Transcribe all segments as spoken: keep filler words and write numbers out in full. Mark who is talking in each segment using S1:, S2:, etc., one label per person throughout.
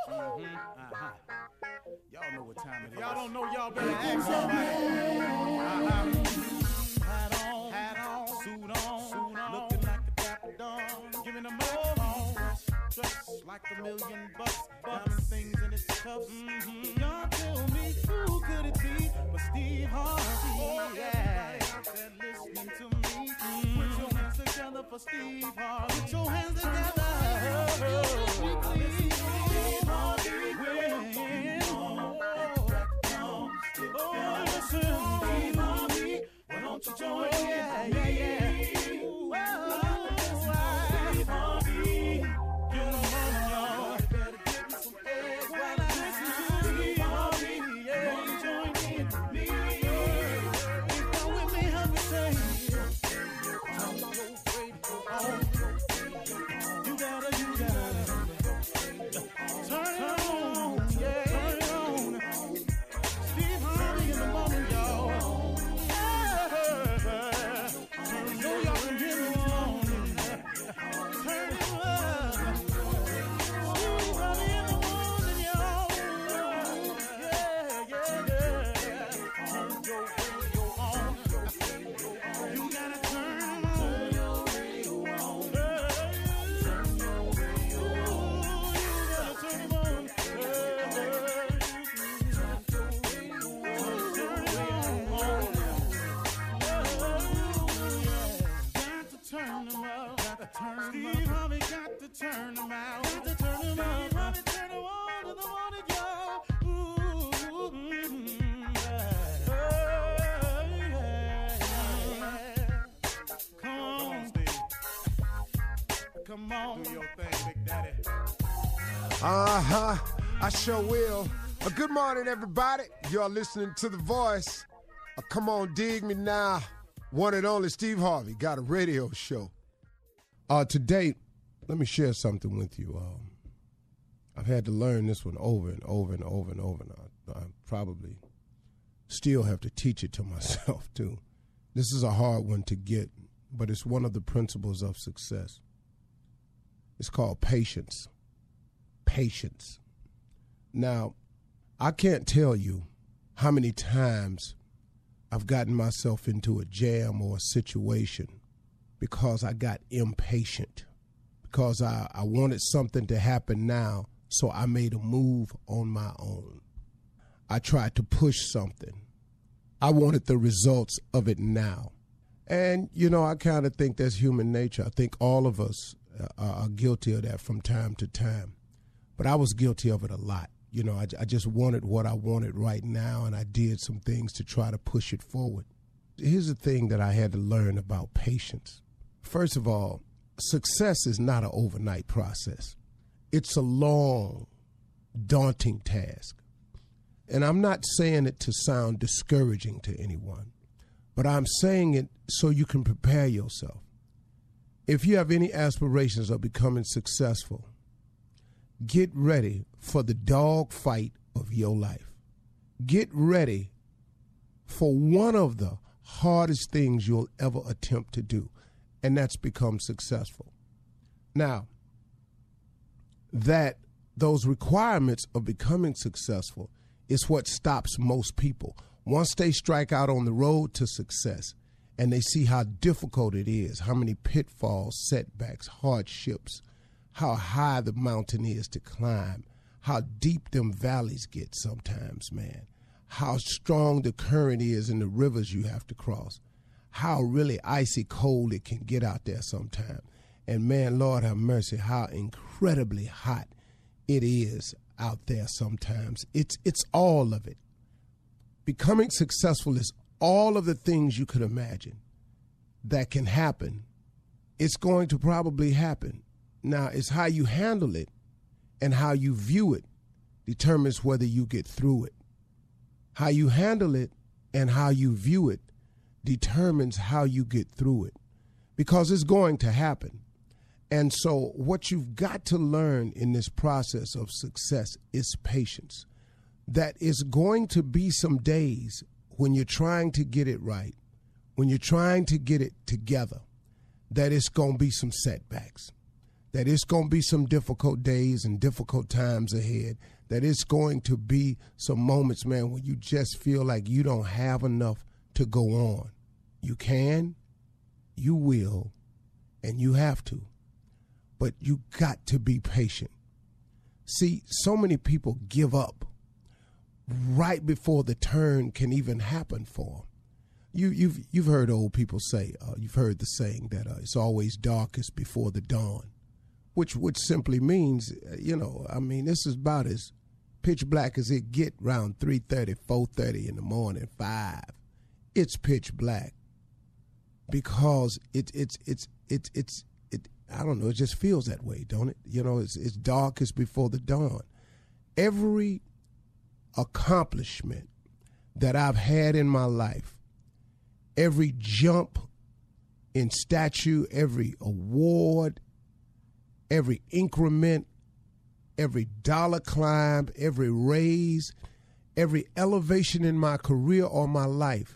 S1: Mm-hmm. Uh-huh. Y'all know what time it is. Y'all don't know, y'all better ask somebody. Uh-huh. Hat on, hat on, suit on, suit on, looking like a dapper dog, giving them all on. Dressed like a million bucks, diamond things in its cuffs. Mm-hmm. Y'all tell me who could it be but Steve Harvey? Oh, yeah. Everybody out there listening to me, mm-hmm. Put your hands together for Steve Harvey. Put your hands together. Steve Harvey win. Oh, listen, Steve Harvey, why don't you join in? Yeah, yeah, yeah. Ooh, oh, Steve Harvey. Steve Harvey got to turn them out. Got to turn them out. Harvey turn them on to the morning, y'all. Ooh, mm-hmm, yeah. Oh, yeah. Come on, Steve. Come on, do your thing, Big Daddy.
S2: Uh-huh. I sure will. Uh, good morning, everybody. Y'all listening to The Voice. Uh, come on, dig me now. One and only Steve Harvey got a radio show. Uh, today, let me share something with you. Um, I've had to learn this one over and over and over and over, and I, I probably still have to teach it to myself, too. This is a hard one to get, but it's one of the principles of success. It's called patience. Patience. Now, I can't tell you how many times I've gotten myself into a jam or a situation because I got impatient, because I, I wanted something to happen now, so I made a move on my own. I tried to push something. I wanted the results of it now. And, you know, I kind of think that's human nature. I think all of us uh, are guilty of that from time to time. But I was guilty of it a lot. You know, I, I just wanted what I wanted right now, and I did some things to try to push it forward. Here's the thing that I had to learn about patience. First of all, success is not an overnight process. It's a long, daunting task. And I'm not saying it to sound discouraging to anyone, but I'm saying it so you can prepare yourself. If you have any aspirations of becoming successful, get ready for the dog fight of your life. Get ready for one of the hardest things you'll ever attempt to do, and that's become successful. Now, that those requirements of becoming successful is what stops most people. Once they strike out on the road to success and they see how difficult it is, how many pitfalls, setbacks, hardships, how high the mountain is to climb, how deep them valleys get sometimes, man, how strong the current is in the rivers you have to cross, how really icy cold it can get out there sometimes. And man, Lord have mercy, how incredibly hot it is out there sometimes. It's it's all of it. Becoming successful is all of the things you could imagine that can happen. It's going to probably happen. Now, it's how you handle it and how you view it determines whether you get through it. How you handle it and how you view it determines how you get through it, because it's going to happen. And so what you've got to learn in this process of success is patience. That is going to be some days when you're trying to get it right, when you're trying to get it together, that it's going to be some setbacks. that it's going to be some difficult days and difficult times ahead, that it's going to be some moments, man, when you just feel like you don't have enough to go on. You can, you will, and you have to. But you got to be patient. See, so many people give up right before the turn can even happen for them. You, you've, you've heard old people say, uh, you've heard the saying that uh, it's always darkest before the dawn, which which simply means, you know, I mean, this is about as pitch black as it get around three thirty, four thirty in the morning, five. It's pitch black because it, it's, it's, it's, it's, it, I don't know, it just feels that way, don't it? You know, it's, it's darkest before the dawn. Every accomplishment that I've had in my life, every jump in stature, every award, every increment, every dollar climb, every raise, every elevation in my career or my life,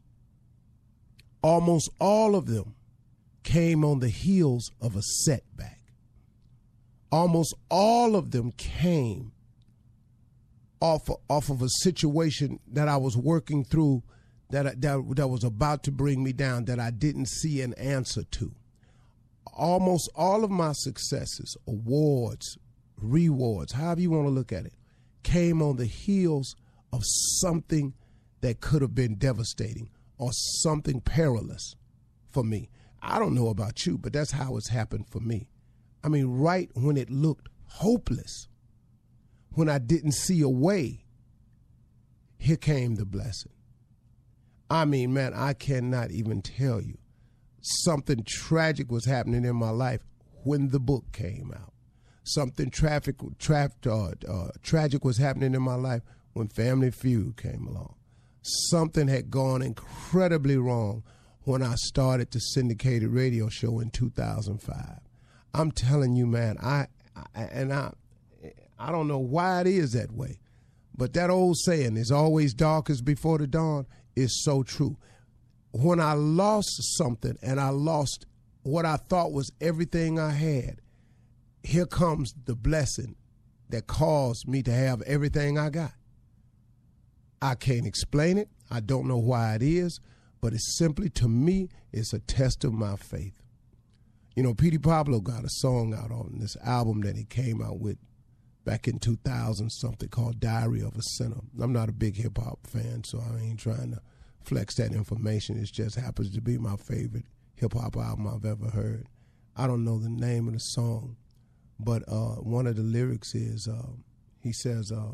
S2: almost all of them came on the heels of a setback. Almost all of them came off, off of a situation that I was working through that, that, that was about to bring me down, that I didn't see an answer to. Almost all of my successes, awards, rewards, however you want to look at it, came on the heels of something that could have been devastating or something perilous for me. I don't know about you, but that's how it's happened for me. I mean, right when it looked hopeless, when I didn't see a way, here came the blessing. I mean, man, I cannot even tell you. Something tragic was happening in my life when the book came out. Something traffic, tra- uh, uh, tragic was happening in my life when Family Feud came along. Something had gone incredibly wrong when I started the syndicated radio show in two thousand five. I'm telling you, man, I, I and I, I don't know why it is that way, but that old saying, "It's always darkest before the dawn," is so true. When I lost something and I lost what I thought was everything I had, here comes the blessing that caused me to have everything I got. I can't explain it. I don't know why it is, but it's simply, to me, it's a test of my faith. You know, Petey Pablo got a song out on this album that he came out with back in two thousand something called Diary of a Sinner. I'm not a big hip hop fan, so I ain't trying to flex that information. It just happens to be my favorite hip hop album I've ever heard. I don't know the name of the song, but uh, one of the lyrics is, uh, he says, uh,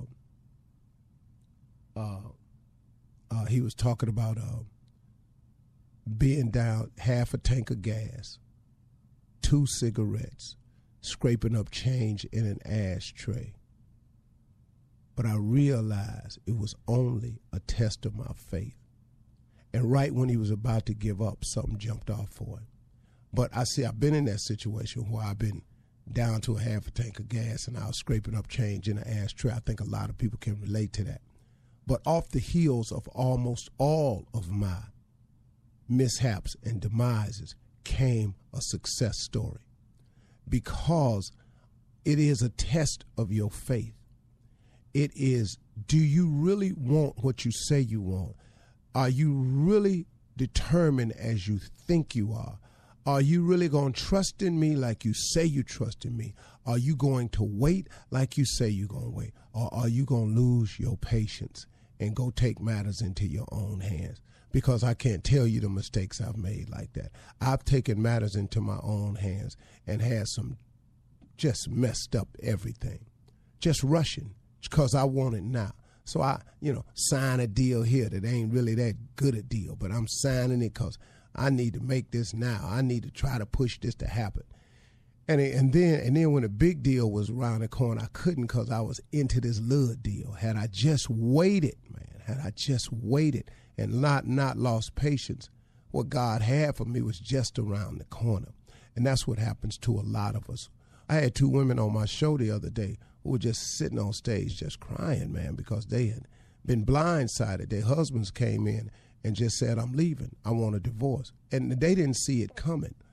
S2: uh, uh, he was talking about uh, being down half a tank of gas, two cigarettes, scraping up change in an ashtray. But I realized it was only a test of my faith. And right when he was about to give up, something jumped off for him. But I see, I've been in that situation where I've been down to a half a tank of gas and I was scraping up change in an ashtray. I think a lot of people can relate to that. But off the heels of almost all of my mishaps and demises came a success story, because it is a test of your faith. It is, do you really want what you say you want? Are you really determined as you think you are? Are you really going to trust in me like you say you trust in me? Are you going to wait like you say you're going to wait? Or are you going to lose your patience and go take matters into your own hands? Because I can't tell you the mistakes I've made like that. I've taken matters into my own hands and had some just messed up everything. Just rushing because I want it now. So I, you know, sign a deal here that ain't really that good a deal, but I'm signing it because I need to make this now. I need to try to push this to happen. And and then and then when the big deal was around the corner, I couldn't because I was into this little deal. Had I just waited, man, had I just waited and not not lost patience, what God had for me was just around the corner. And that's what happens to a lot of us. I had two women on my show the other day who were just sitting on stage just crying, man, because they had been blindsided. Their husbands came in and just said, "I'm leaving. I want a divorce." And they didn't see it coming.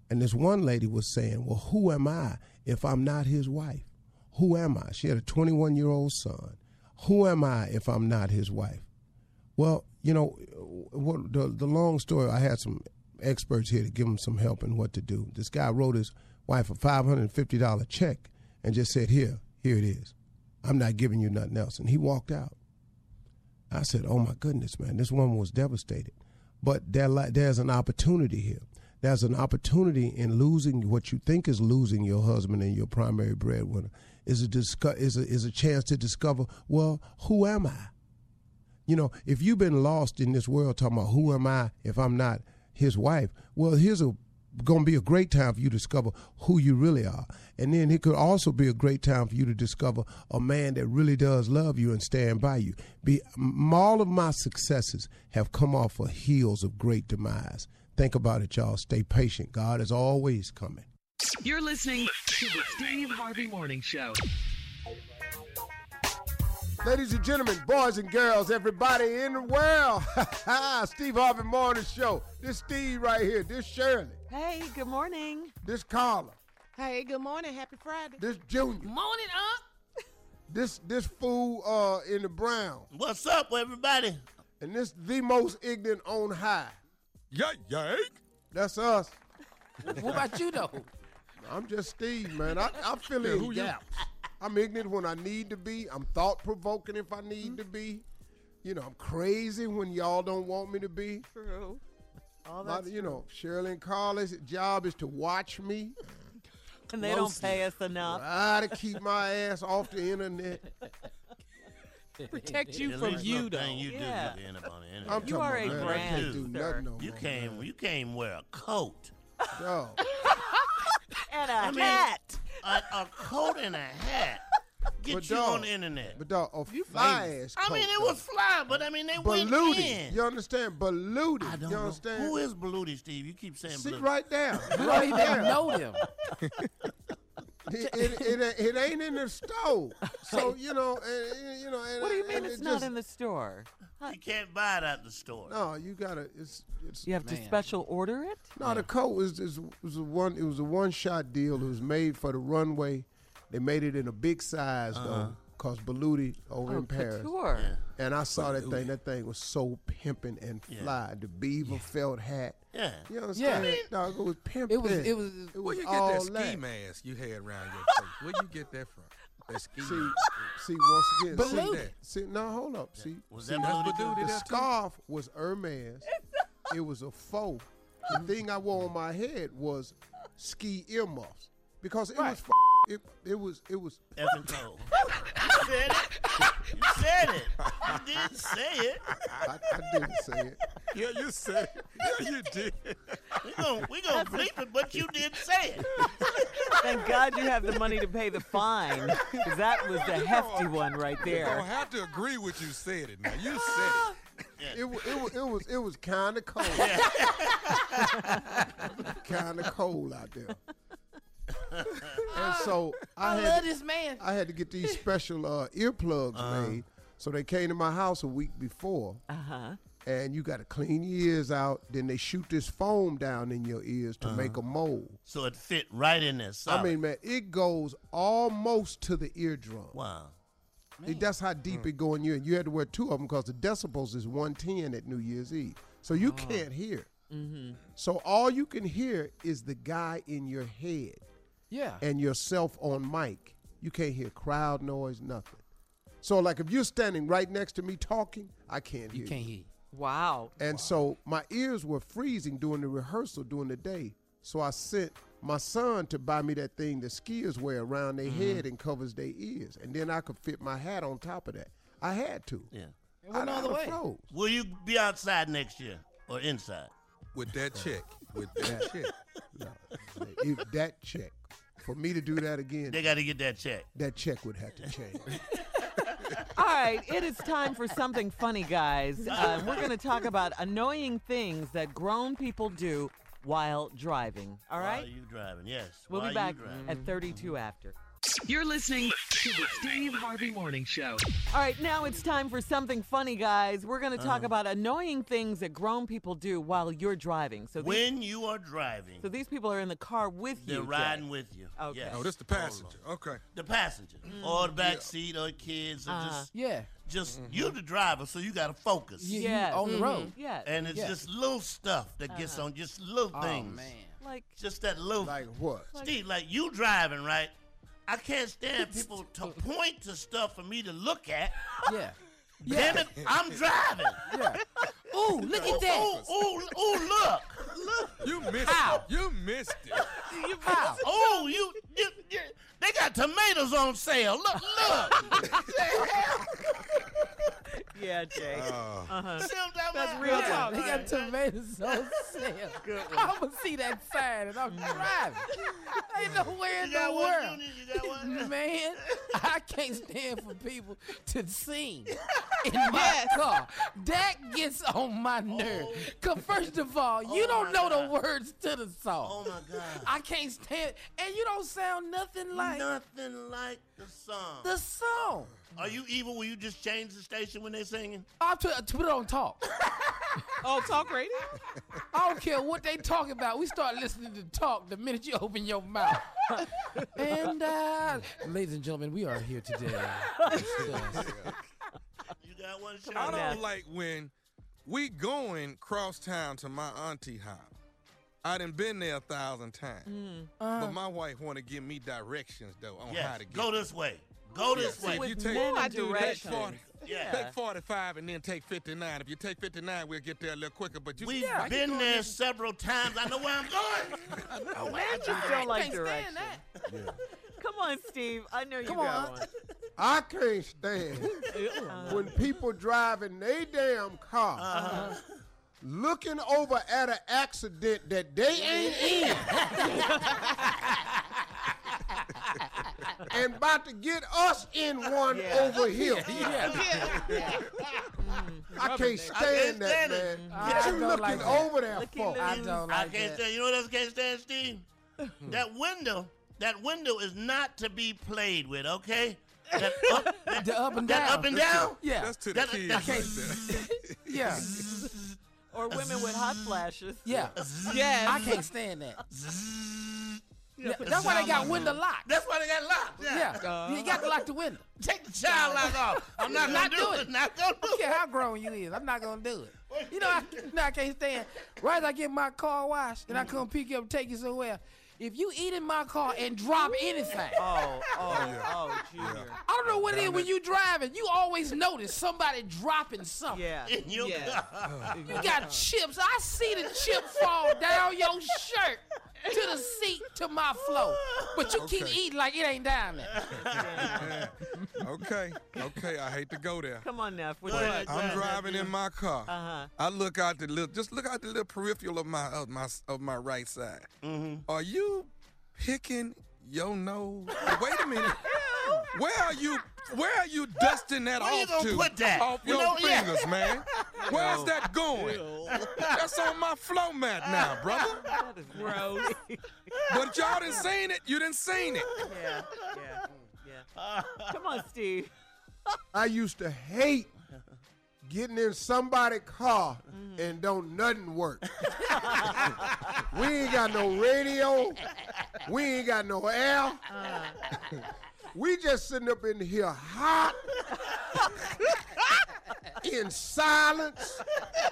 S2: And this one lady was saying, well, who am I if I'm not his wife? Who am I? She had a twenty-one-year-old son. Who am I if I'm not his wife? Well, you know, what, the, the long story, I had some experts here to give him some help in what to do. This guy wrote his wife a five hundred fifty dollars check and just said, here, here it is. I'm not giving you nothing else. And he walked out. I said, oh, my goodness, man, this woman was devastated. But there, there's an opportunity here. There's an opportunity in losing what you think is losing your husband and your primary breadwinner is a, disco- is a, is a chance to discover, well, who am I? You know, if you've been lost in this world talking about who am I if I'm not his wife, well, here's a going to be a great time for you to discover who you really are. And then it could also be a great time for you to discover a man that really does love you and stand by you. Be, all of my successes have come off of heels of great demise. Think about it, y'all. Stay patient. God is always coming.
S3: You're listening to the Steve Harvey Morning Show.
S2: Ladies and gentlemen, boys and girls, everybody in the world, Steve Harvey Morning Show. This Steve right here. This Shirley.
S4: Hey, good morning.
S2: This Carla.
S5: Hey, good morning. Happy Friday.
S2: This Junior.
S5: Morning, Unc.
S2: This this fool uh, in the brown.
S6: What's up, everybody?
S2: And this the most ignorant on high.
S1: Yeah, yank.
S2: That's us.
S5: What about you, though?
S2: I'm just Steve, man. I, I fill
S1: Yeah,
S2: in
S1: who you?
S2: gaps. I'm ignorant when I need to be. I'm thought-provoking if I need to be. You know, I'm crazy when y'all don't want me to be.
S4: True. All
S2: A lot
S4: that's
S2: of, you know, Shirley and Carla's job is to watch me.
S4: And they don't pay us enough.
S2: Try to keep my ass off the internet.
S5: Protect you
S6: At
S5: from
S6: least
S5: you,
S6: one
S5: though.
S6: thing you
S4: Yeah.
S6: do get in up on the internet.
S2: I'm
S4: You
S2: talking
S4: are
S2: about,
S4: a
S2: man, I
S4: brand,
S2: can't do
S4: sir.
S2: nothing no
S6: You
S2: more,
S6: can't
S2: man.
S6: you can't wear a coat.
S2: Yo,
S4: And a
S6: I mean-
S4: hat.
S6: A, a coat and a hat. Get
S2: But
S6: you
S2: dog,
S6: on the internet.
S2: but dog, a
S5: You
S2: fly
S5: famous.
S2: ass
S6: I mean,
S2: coat,
S6: it was fly, but I mean, they
S2: though.
S6: went
S2: Beluti.
S6: in.
S2: You understand? Beluti.
S6: I don't
S2: You
S6: know.
S2: understand?
S6: Who is Beluti, Steve? You keep saying
S2: Sit
S6: Beluti.
S2: right there.
S5: You don't
S2: Right
S5: even
S2: there.
S5: know them.
S2: It, it, it, it ain't in the store. So, you know, and, you know. And,
S4: What do you mean
S2: and
S4: it's
S2: it
S4: not
S2: just,
S4: in the store?
S6: You can't buy it at the store.
S2: No, you gotta. It's it's.
S4: You have to
S5: Man.
S4: special order it?
S2: No, the coat was is was a one. It was a one shot deal. It was made for the runway. They made it in a big size though, cause Beluti over
S4: Oh,
S2: in Paris.
S4: couture.
S6: Yeah.
S2: And I saw that thing. That thing was so pimping and
S6: Yeah.
S2: fly. The beaver felt hat.
S6: Yeah.
S2: You understand?
S5: Yeah.
S2: Dog, it was pimping.
S5: It was, it was,
S2: It
S1: Where
S2: was
S1: you get
S2: all
S1: that ski
S2: that.
S1: mask you had around your face? Where you get that from? That ski
S2: See,
S1: mask.
S2: see, once again,
S5: Beluti.
S2: see, see, no, hold up. See,
S6: Was
S2: see,
S6: that
S1: That's
S6: Beluti?
S1: what dude
S2: the
S1: did that too?
S2: scarf was Hermes. It was a faux. The thing I wore on my head was ski earmuffs because it was. F- it, it was. It was.
S6: Effing cold. You said it. You said it. You didn't say it.
S2: I, I didn't say it.
S1: Yeah, you said it. Yeah, you did.
S6: We gonna we gonna bleep it, but you did say it.
S4: Thank God you have the money to pay the fine, because that was the hefty one right
S1: You don't
S4: there.
S1: have to agree with you said it now. You said it.
S2: It, wa- it, was. It was. It was kind of cold. Kind of cold out there. And so I,
S5: I
S2: had.
S5: love
S2: to-
S5: this man.
S2: I had to get these special uh, earplugs made. So they came to my house a week before.
S4: Uh-huh.
S2: And you got to clean your ears out. Then they shoot this foam down in your ears to make a mold.
S6: So it fit right in there. Solid.
S2: I mean, man, it goes almost to the eardrum.
S6: wow.
S2: It- that's how deep it go in you. And you had to wear two of them because the decibels is one ten at New Year's Eve. So you can't hear. So all you can hear is the guy in your head
S5: Yeah.
S2: and yourself on mic. You can't hear crowd noise, nothing. So like if you're standing right next to me talking, I can't hear
S5: You can't hear.
S4: Wow.
S2: And so my ears were freezing during the rehearsal during the day. So I sent my son to buy me that thing that skiers wear around their head and covers their ears. And then I could fit my hat on top of that. I had to.
S6: Yeah.
S5: There was no
S2: I-
S5: other
S2: I
S5: way.
S2: froze.
S6: Will you be outside next year or inside?
S1: With that check. With that check.
S2: No, if that check, for me to do that again,
S6: They got to get that check.
S2: that check would have to change.
S4: All right, it is time for something funny, guys. Uh, we're going to talk about annoying things that grown people do while driving. All
S6: While
S4: right?
S6: you driving? Yes.
S4: We'll
S6: While
S4: be
S6: you
S4: back
S6: driving.
S4: at thirty-two after.
S3: You're listening to the Steve Harvey Morning Show.
S4: All right, now it's time for something funny, guys. We're going to talk
S6: Uh-huh.
S4: about annoying things that grown people do while you're driving. So these,
S6: When you are driving,
S4: so these people are in the car with
S6: they're
S4: you.
S6: riding
S4: Jay.
S6: with you.
S4: Okay.
S6: Yes.
S7: Oh, this the passenger. Okay.
S6: The passenger, or the back seat, or kids, or
S4: Uh-huh.
S6: just,
S5: Yeah.
S6: just you the driver, so you got to focus.
S5: You,
S4: Yes.
S5: you on the
S4: Mhm.
S5: road.
S4: Yes.
S6: And it's
S5: Yeah.
S6: just little stuff that gets on, just little
S5: Oh,
S6: things.
S5: man.
S4: like,
S6: Just that little.
S2: Like what?
S6: Steve, like you driving, right? I can't stand people to point to stuff for me to look at.
S5: Yeah.
S6: Damn it, I'm driving.
S5: Yeah. Ooh, look at that.
S6: Ooh, ooh, ooh, look. Look.
S7: You missed
S5: How?
S7: it. You missed it.
S5: How?
S6: Oh, you, you, you, they got tomatoes on sale. Look, look.
S4: yeah, Jay. Uh-huh.
S6: Sometimes
S4: That's
S6: I-
S4: real
S6: Yeah.
S4: talk.
S5: They got tomatoes on sale.
S4: Good one.
S5: I'm gonna see that sign and I'm driving. Ain't nowhere in
S6: You got
S5: the
S6: one,
S5: world.
S6: Junior? You got one?
S5: Man, I can't stand for people to sing in my car. That gets on my nerve. Cause first of all, you
S6: Oh
S5: don't
S6: my
S5: know
S6: God.
S5: the words to the song.
S6: Oh my God.
S5: I can't stand, and you don't sound nothing like
S6: Nothing like the song.
S5: the song.
S6: Are you evil when you just change the station when they're singing?
S5: I'll put, put it on talk.
S4: Oh, talk radio?
S5: I don't care what they talking about. We start listening to talk the minute you open your mouth. And, uh, ladies and gentlemen, we are here today. to discuss-
S6: You got one,
S4: on
S7: I
S6: Sean?
S4: now.
S7: don't like when we going cross town to my auntie house. I done been there a thousand times.
S4: Mm.
S5: Uh,
S7: But my wife want to give me directions, though, on how
S6: Yes,
S7: to get
S6: go this way. Go this
S7: See,
S6: way.
S7: if you
S4: With
S7: take,
S4: men
S7: I
S4: and
S7: do take,
S4: directions.
S7: forty,
S6: Yeah.
S7: take forty-five and then take fifty-nine. If you take fifty-nine, we'll get there a little quicker. But you,
S6: We've
S7: why you
S6: been
S7: doing
S6: there
S7: this?
S6: several times. I know where I'm going.
S4: I just don't like
S5: can't
S4: directions.
S5: stand that.
S4: Come on, Steve. I know you
S5: Come
S4: got
S5: on.
S4: one.
S2: I can't stand
S4: Uh,
S2: when people driving their damn car
S6: Uh-huh.
S2: looking over at an accident that they ain't in and about to get us in one
S4: Yeah.
S2: over here.
S5: Yeah.
S2: I can't stand
S6: stand
S2: that,
S6: it.
S2: man.
S5: I
S2: What you
S5: don't
S2: looking
S5: like that.
S2: over there
S4: Looking
S2: for?
S5: I don't
S6: I
S5: like
S6: can't
S5: that.
S6: stand. You know what else I can't stand, Steve? That window. That window is not to be played with. Okay. That up, that,
S5: The up and
S6: that
S5: down.
S6: up and down.
S5: Yeah.
S7: That's to the
S6: That-
S7: kids
S6: that-
S7: right there.
S5: Yeah.
S4: Or women with hot flashes.
S5: Yeah.
S4: Yes.
S5: I can't stand that. Yeah, that's why they got window locked.
S6: That's why they got locked. Yeah.
S5: Yeah. You got to lock the window.
S6: Take the child lock off. I'm not
S5: Not
S6: gonna
S5: do
S6: do
S5: it.
S6: it. Not gonna
S5: I
S6: do
S5: don't
S6: it.
S5: care how grown you is. I'm not gonna do it. You know, I, you know, I can't stand. Right as I get my car washed and I come pick you up and take you somewhere. If you eat in my car and drop anything,
S4: Oh, oh, oh, Junior.
S5: I don't know what it is when you driving. You always notice somebody dropping something.
S4: Yeah.
S6: In your
S4: Yeah.
S6: car.
S5: You got chips. I see the chip fall down your shirt to the seat to my floor, but you keep
S7: Okay.
S5: eating like it ain't down there.
S7: Okay, okay. I hate to go there.
S4: Come on, Neff. What
S6: Go
S4: you
S6: ahead.
S4: got?
S7: I'm driving in my car.
S4: Uh-huh.
S7: I look out the little, just look out the little peripheral of my of my of my right side.
S6: Mm-hmm.
S7: Are you picking your nose? Wait a minute. Where are you? Where are you dusting that
S6: Where you
S7: off
S6: gonna
S7: to?
S6: put that?
S7: Off
S6: You
S7: your
S6: know, yeah.
S7: fingers, man. Where's that going? That's on my floor mat now, brother.
S4: That is gross.
S7: But y'all didn't seen it. You didn't seen it.
S4: Yeah, yeah, yeah. Come on, Steve.
S2: I used to hate getting in somebody's car
S4: Mm.
S2: and don't nothing work. We ain't got no radio. We ain't got no air. We just sitting up in here hot, in silence,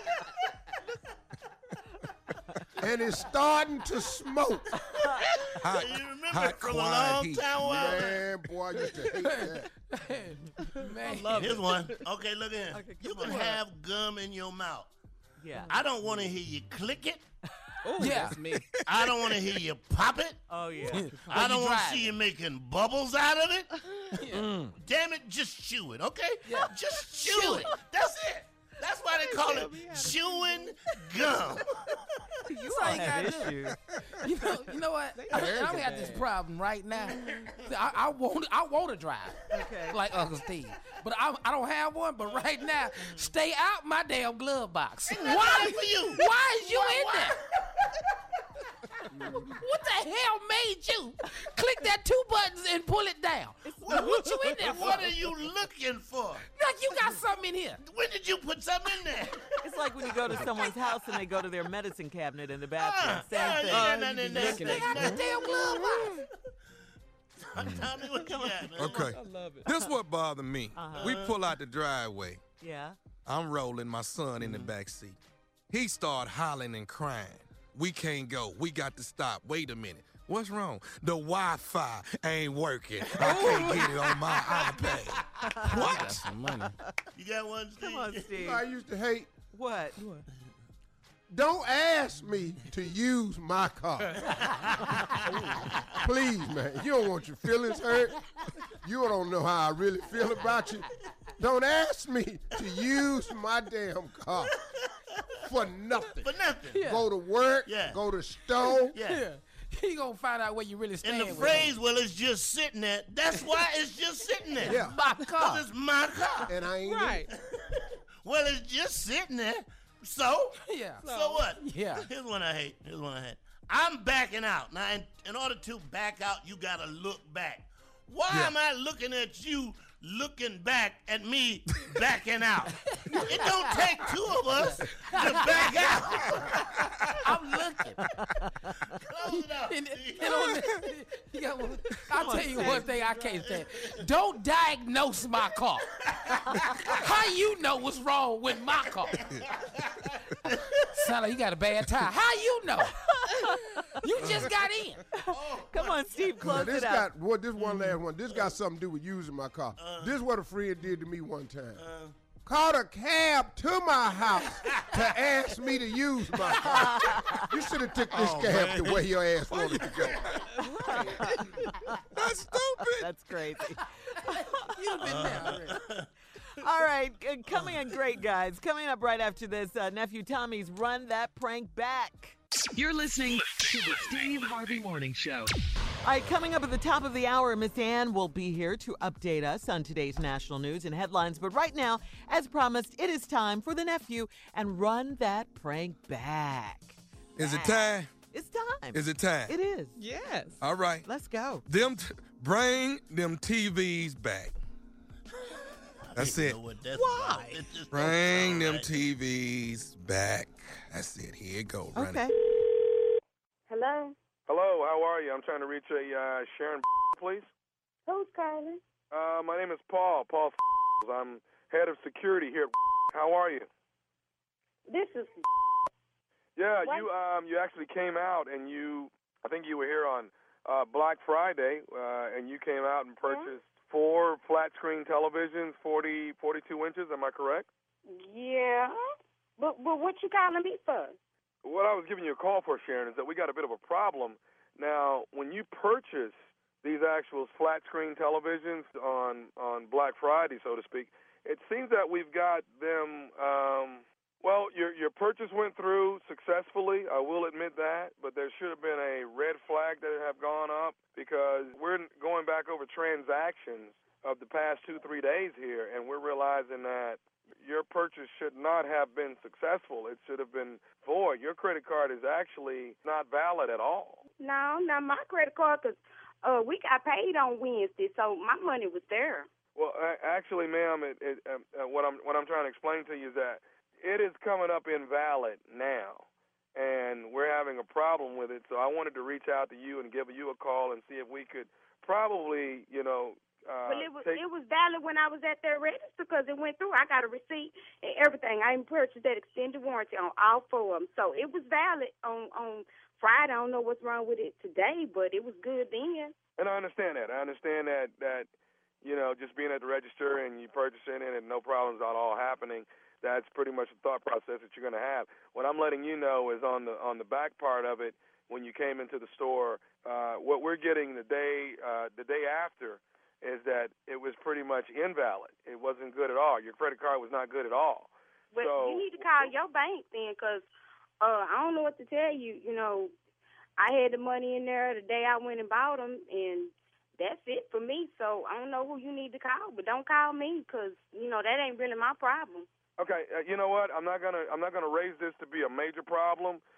S2: and it's starting to smoke.
S7: Hot,
S6: You remember
S7: hot,
S6: it from a
S7: quiet
S6: long
S7: heat.
S6: time ago?
S2: Man, boy, I used to hate that.
S5: Man,
S6: Here's one. Okay, look in.
S4: Okay,
S6: You
S4: come
S6: can
S4: on.
S6: have gum in your mouth.
S4: Yeah.
S6: I don't want to hear you click it.
S5: yeah.
S6: I don't want to hear you pop it.
S4: Oh, yeah.
S6: I
S5: you
S6: don't want to
S5: driving.
S6: see you making bubbles out of it. Mm. Damn it, just chew it, okay?
S5: Yeah.
S6: Just chew it. That's it. That's why they call it chewing gum.
S4: You
S5: all
S4: all
S5: you
S4: have
S5: gotta
S4: issues.
S5: You know, you know what? I, I got this problem right now. I, I want, I want to drive,
S4: Okay.
S5: like Uncle Steve, but I, I don't have one. But right now, stay out my damn glove box. Why
S6: for you.
S5: Why is you in there? What the hell made you click that two buttons and pull it down? What, what you in there for?
S6: What are you looking for?
S5: Like you got something in here.
S6: When did you put something in there?
S4: It's like when you go to someone's house and they go to their medicine cabinet in the bathroom.
S6: Ah,
S4: Same
S6: ah,
S4: thing.
S6: you got nothing in there.
S5: They got the damn glove on.
S6: Tell me what you got, man.
S7: Okay.
S5: I love it.
S7: This what bothered me.
S4: Uh-huh.
S7: We pull out the driveway.
S4: Yeah.
S7: I'm rolling, my son in the back seat. He start hollering and crying. We can't go. We got to stop. Wait a minute. What's wrong? The Wi-Fi ain't working. I can't get it on my iPad. What?
S5: Some money.
S6: You got one, Steve?
S4: Come on, Steve.
S2: I used to hate.
S4: What?
S2: Don't ask me to use my car. Please, man. You don't want your feelings hurt. You don't know how I really feel about you. Don't ask me to use my damn car for nothing.
S6: For nothing.
S5: Yeah.
S2: Go to work,
S6: Yeah.
S2: go to store.
S6: Yeah.
S5: Yeah. He gonna find out where you really stand.
S6: And the
S5: with
S6: phrase, well, it's just sitting there, that's why it's just sitting there.
S2: Yeah.
S5: him. My car.
S6: Because it's my car.
S2: And I ain't
S5: Right.
S6: Well, it's just sitting there. So?
S5: Yeah.
S6: So what?
S5: Yeah.
S6: Here's one I hate. Here's one I hate. I'm backing out. Now, in, in order to back out, you got to look back. Why
S7: Yeah.
S6: am I looking at you looking back at me backing out? It don't take two of us to back out.
S5: I'm looking.
S6: Close it up.
S5: And, and on the, you got one, I'll tell you one thing I can't stand. Don't diagnose my car. How you know what's wrong with my car? Sound like you got a bad tire. How you know? You just got in.
S4: Come on, Steve,
S2: Now,
S4: close
S2: this
S4: it out.
S2: got what this one last one. This got something to do with using my car. This is what a friend did to me one time. Called a cab to my house to ask me to use my car. You should have took this cab the way your ass wanted to go.
S7: That's stupid.
S4: That's crazy.
S5: You've been there already.
S4: All right, uh, coming in great, guys. Coming up right after this, uh, Nephew Tommy's Run That Prank Back.
S3: You're listening to the Steve Harvey Morning Show.
S4: All right, coming up at the top of the hour, Miss Ann will be here to update us on today's national news and headlines. But right now, as promised, it is time for the nephew and Run That Prank Back.
S7: Is it time?
S4: It's time.
S7: Is it time?
S4: It is.
S5: Yes.
S7: All right.
S4: Let's go.
S7: Them t- bring them T Vs back. That's
S6: I
S7: it.
S6: don't know what that's
S5: Why?
S6: about. It just don't
S7: Bring
S6: sound
S7: them
S6: right.
S7: T Vs back. That's it. Here it go. Run
S4: Okay.
S7: it.
S8: Hello?
S9: Hello, how are you? I'm trying to reach a uh, Sharon, please.
S8: Who's calling?
S9: Uh, my name is Paul. Paul. I'm head of security here. How are you?
S8: This is
S9: Yeah,
S8: What?
S9: you um you actually came out and you I think you were here on uh, Black Friday uh, and you came out and purchased four flat screen televisions, forty, forty-two inches. Am I correct?
S8: yeah. But but what you calling me for?
S9: What I was giving you a call for, Sharon, is that we got a bit of a problem. Now, when you purchase these actual flat screen televisions on, on Black Friday, so to speak, it seems that we've got them, um, well, your, your purchase went through successfully. I will admit that, but there should have been a red flag that have gone up because we're going back over transactions of the past two, three days here, and we're realizing that your purchase should not have been successful. It should have been void. Your credit card is actually not valid at all.
S8: No, not my credit card, because uh, we got paid on Wednesday, so my money was there.
S9: Well, a- actually, ma'am, it, it, um, uh, what I'm what I'm trying to explain to you is that it is coming up invalid now, and we're having a problem with it. So I wanted to reach out to you and give you a call and see if we could probably, you know, uh,
S8: Well, it was
S9: take.
S8: it was valid when I was at their register because it went through. I got a receipt and everything. I even purchased that extended warranty on all four of them, so it was valid on on Friday. I don't know what's wrong with it today, but it was good then.
S9: And I understand that. I understand that that you know, just being at the register and you purchasing it and no problems at all happening. That's pretty much the thought process that you're going to have. What I'm letting you know is on the on the back part of it, when you came into the store, uh, what we're getting the day uh, the day after is that it was pretty much invalid. It wasn't good at all. Your credit card was not good at all.
S8: But
S9: So-
S8: you need to call your bank then, because uh, I don't know what to tell you. You know, I had the money in there the day I went and bought them, and that's it for me. So I don't know who you need to call, but don't call me, because you know that ain't really my problem.
S9: Okay, uh, you know what? I'm not gonna I'm not gonna raise this to be a major problem.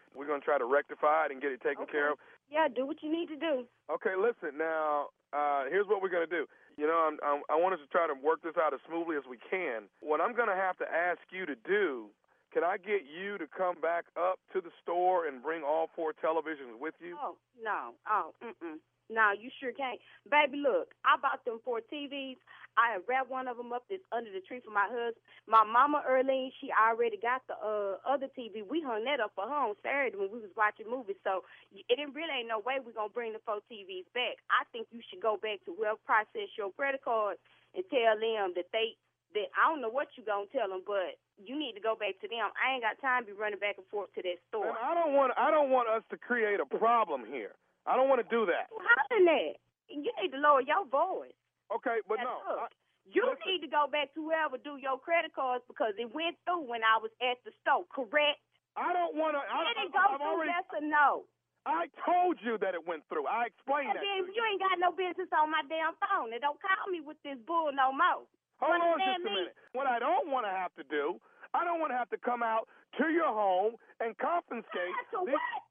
S9: We're going to try to rectify it and get it taken
S8: Okay.
S9: care of.
S8: Yeah, do what you need to do.
S9: Okay, listen, now, uh, here's what we're going to do. You know, I'm, I'm, I want us to try to work this out as smoothly as we can. What I'm going to have to ask you to do, can I get you to come back up to the store and bring all four televisions with you?
S8: Oh, no. Oh, mm-mm. No, you sure can't. Baby, look, I bought them four T Vs. I have wrapped one of them up that's under the tree for my husband. My mama, Earlene, she already got the uh, other T V. We hung that up for her on Saturday when we was watching movies. So it didn't really ain't no way we're going to bring the four T Vs back. I think you should go back to whoever processed your credit card and tell them that they, that I don't know what you're going to tell them, but you need to go back to them. I ain't got time to be running back and forth to that store.
S9: And I don't want I don't want us to create a problem here. I don't want to do that.
S8: You hollering that. You need to lower your voice.
S9: Okay, but
S8: Now,
S9: no.
S8: look,
S9: I,
S8: you
S9: listen.
S8: need to go back to whoever do your credit cards because it went through when I was at the store, correct?
S9: I don't want to.
S8: Did it go
S9: I've
S8: through,
S9: already.
S8: yes or no?
S9: I told you that it went through. I explained
S8: And
S9: that.
S8: then
S9: to
S8: you ain't got no business on my damn phone. And don't call me with this bull no more.
S9: Hold
S8: you
S9: on
S8: understand
S9: just a
S8: me?
S9: minute. What I don't want to have to do, I don't want to have to come out to your home and confiscate.
S8: So
S9: these-
S8: what?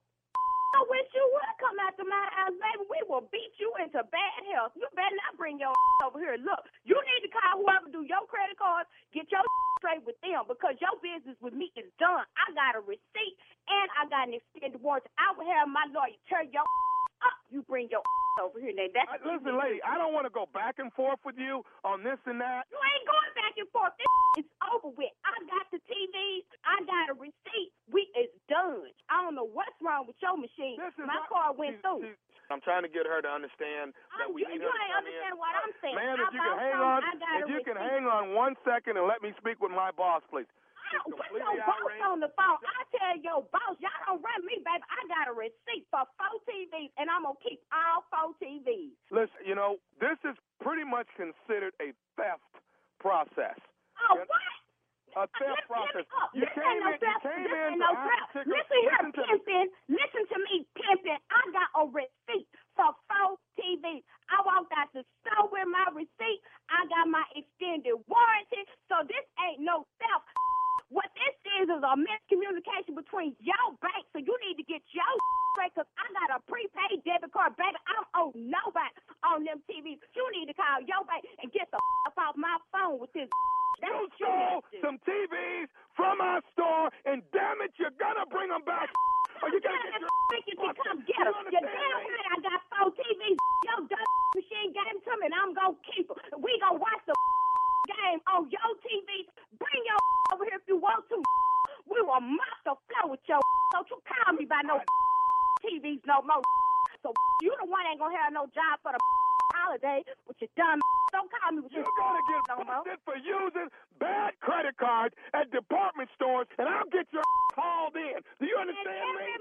S8: I wish you would come out to my house, baby. We will beat you into bad health. You better not bring your over here. Look, you need to call whoever do your credit cards, get your straight with them because your business with me is done. I got a receipt and I got an extended warranty. I will have my lawyer tear your up. You bring your over here. Now, that's
S9: I, listen, lady, I don't want to go back and forth with you on this and that.
S8: You ain't going back and forth. This is over with. I got the T Vs. I got a receipt. We is done. I don't know what's wrong with your machine.
S9: This is
S8: My
S9: not-
S8: car went
S9: she's-
S8: through.
S9: she's- I'm trying to get her to understand that
S8: I'm-
S9: we
S8: you,
S9: need
S8: you
S9: her to
S8: ain't
S9: come
S8: understand
S9: in.
S8: what I'm saying.
S9: Ma'am,
S8: I
S9: if you can
S8: bought
S9: hang
S8: something,
S9: on,
S8: I got
S9: if
S8: a
S9: you can
S8: receipt.
S9: hang on one second and let me speak with my boss, please.
S8: I don't put
S9: completely
S8: your boss
S9: outraged.
S8: on the phone. I tell your boss, y'all don't run me, baby. I got a receipt for four T Vs, and I'm going to keep all four T Vs.
S9: Listen, you know, this is pretty much considered a theft process.
S8: Oh,
S9: Yeah.
S8: what?
S9: A theft
S8: Listen,
S9: process.
S8: listen up.
S9: You
S8: This
S9: came
S8: ain't no
S9: in, you
S8: theft.
S9: came
S8: This
S9: in
S8: ain't
S9: to
S8: no
S9: ask
S8: theft.
S9: to go-
S8: Listen here,
S9: listen to me.
S8: pimpin'. Listen to me, pimpin'. I got a receipt for four T Vs. I walked out the store with my receipt. I got my extended warranty. So this ain't no theft. What this is is a miscommunication between your bank. So you need to get your straight because I got a prepaid debit card, baby. I don't owe nobody on them T Vs. You need to call your bank and get the up off my phone with this. That's
S9: You
S8: what you
S9: stole
S8: need to do.
S9: some T Vs from our store, and damn it, you're gonna bring them back. Or you gotta get your
S8: You can come get them. You damn right I got four T Vs. Your dumb machine gave them to me, and I'm gonna keep them. We gonna watch the game on your T Vs. Bring your over here if you want to. We will mop the floor with your. Don't you call me by no T Vs no more. So you the one ain't gonna have no job for the holiday with your dumb. Don't call me with
S9: You're
S8: your
S9: gonna get
S8: no more.
S9: busted for using bad credit cards at department stores, and I'll get your hauled in. Do you understand me?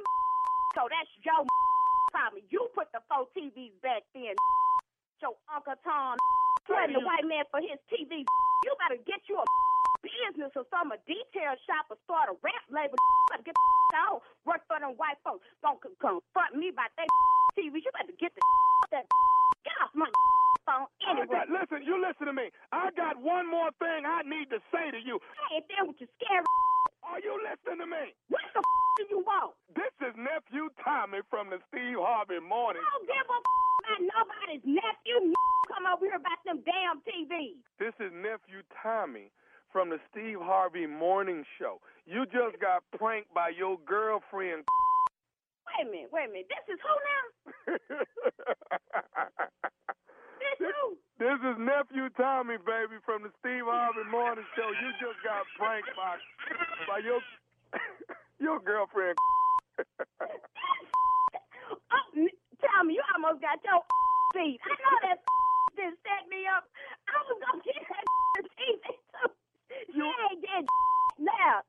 S8: So that's your problem. You put the four T Vs back then. Your Uncle Tom threatened the white man for his T V. You better get you a business or some, a detail shop or start a rap label. You better get the on. Work for them white folks. Don't c- confront me about that T V. You better get the that get off my phone
S9: I
S8: anyway.
S9: got, listen, you listen to me. I got one more thing I need to say to you.
S8: Hey, if there with your scary,
S9: Are you listening to me?
S8: what the do you want?
S9: This is nephew Tommy from the Steve Harvey Morning.
S8: I don't give a about nobody's nephew. Come over here about them damn T Vs.
S9: This is nephew Tommy from the Steve Harvey Morning Show. You just got pranked by your girlfriend.
S8: Wait a minute, wait a minute. This is who now? This who?
S9: This is nephew Tommy, baby, from the Steve Harvey Morning Show. You just got pranked by by your your girlfriend.
S8: Oh, n- tell me, you almost got your feet. I know that just set me up. I was gonna get that T V too. She ain't get now.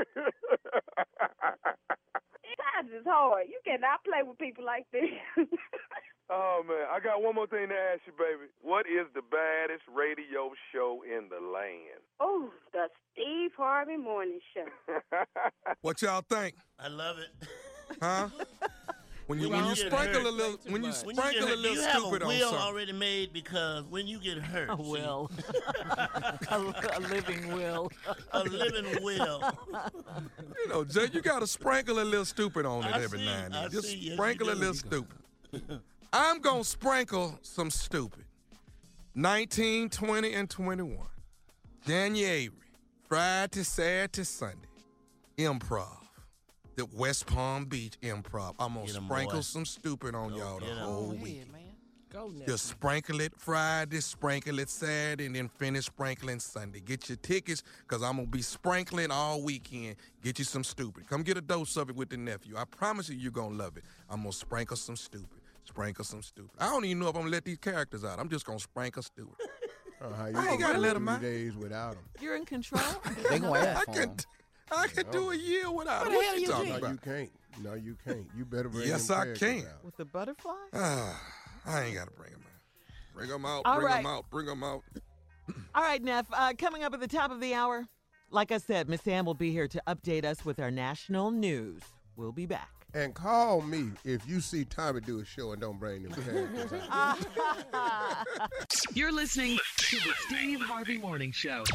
S8: Times is hard. You cannot play with people like this.
S9: Oh, man. I got one more thing to ask you, baby. What is the baddest radio show in the land?
S8: Oh, the Steve Harvey Morning Show.
S7: What y'all think?
S6: I love it.
S7: Huh? When you
S6: When
S7: when
S6: you
S7: you
S6: get
S7: sprinkle
S6: hurt,
S7: a little
S5: too
S7: when you
S5: much.
S6: When you
S7: sprinkle
S6: get
S7: a
S6: hurt,
S7: little
S6: you have
S7: stupid
S6: a
S7: on
S6: will
S7: something.
S6: already made because when you get hurt,
S4: A
S6: see,
S4: will. a, a living will.
S6: a living will.
S7: You know, Jay, you gotta sprinkle a little stupid on it
S6: I
S7: every
S6: see,
S7: now and then.
S6: I
S7: Just
S6: see, yes,
S7: sprinkle
S6: you
S7: a
S6: do.
S7: little stupid. I'm gonna sprinkle some stupid. nineteen, twenty, and twenty-one. January, Friday, Saturday, Sunday. Improv. The West Palm Beach Improv. I'm gonna
S6: Get 'em,
S7: sprinkle
S6: boy.
S7: some stupid on
S6: Go
S7: y'all the
S6: get 'em.
S7: whole
S5: Go
S7: week.
S5: ahead, man. Go nephew.
S7: Just sprinkle it Friday, sprinkle it Saturday, and then finish sprinkling Sunday. Get your tickets, because I'm going to be sprinkling all weekend. Get you some stupid. Come get a dose of it with the nephew. I promise you, you're going to love it. I'm going to sprinkle some stupid. Sprinkle some stupid. I don't even know if I'm going to let these characters out. I'm just going to sprinkle stupid.
S2: Uh, how you
S7: I ain't
S2: gonna
S7: gotta
S2: go
S7: let 'em
S2: three
S7: out.
S2: days without them.
S4: You're in control.
S5: They gonna ask
S7: I
S5: for
S7: can,
S5: 'em.
S7: I can do a year without
S5: What
S7: it.
S5: the
S7: What
S5: hell
S7: you
S5: you
S7: talking
S5: think?
S2: No,
S7: about?
S2: you can't. No, you can't. You better bring
S7: Yes,
S2: them
S7: I
S2: characters
S7: can.
S2: out.
S4: With the butterfly?
S7: Ah, I ain't got to bring them out. Bring them out,
S4: All
S7: bring them
S4: right.
S7: out, bring them out.
S4: All right, Neff, uh, coming up at the top of the hour, like I said, Miss Ann will be here to update us with our national news. We'll be back.
S2: And call me if you see Tommy do a show and don't bring them characters out.
S3: You're listening to the Steve Harvey Morning Show.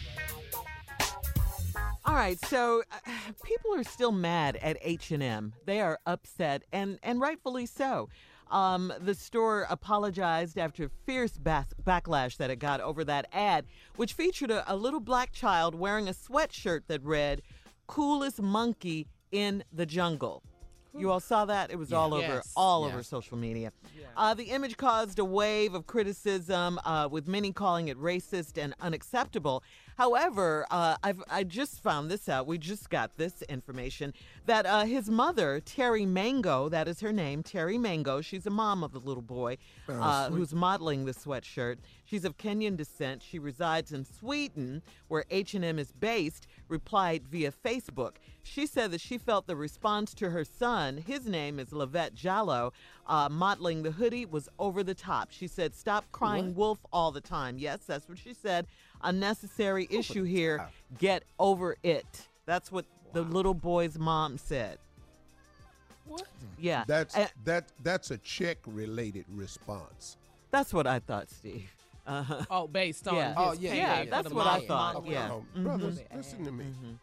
S4: All right, so uh, people are still mad at H and M. They are upset, and, and rightfully so. Um, the store apologized after fierce bas- backlash that it got over that ad, which featured a, a little black child wearing a sweatshirt that read, "Coolest monkey in the jungle." You all saw that? It was all over,
S5: Yes.
S4: all
S5: Yeah.
S4: over social media. Uh, the image caused a wave of criticism, uh, with many calling it racist and unacceptable. However, uh, I've I just found this out. We just got this information that uh, his mother, Terry Mango, that is her name, Terry Mango. She's a mom of the little boy uh, who's modeling the sweatshirt. She's of Kenyan descent. She resides in Sweden, where H and M is based. Replied via Facebook. She said that she felt the response to her son, his name is Lavette Jallo, uh, modeling the hoodie was over the top. She said, "Stop crying wolf all the time." Yes, that's what she said. Unnecessary issue here. Get over it. That's what the little boy's mom said.
S5: What?
S4: Yeah.
S2: That's
S4: Uh,
S2: that. That's a check-related response.
S4: that's what I thought, Steve. Uh-huh.
S10: Oh, based on
S4: Yeah.
S10: his
S5: Oh, yeah,
S10: page
S4: yeah,
S10: for
S4: that's
S10: the
S4: what I
S10: model-
S4: thought,
S10: model.
S4: yeah.
S2: Now,
S4: Mhm.
S2: brothers,
S10: Mhm.
S2: listen to me.
S4: Mhm.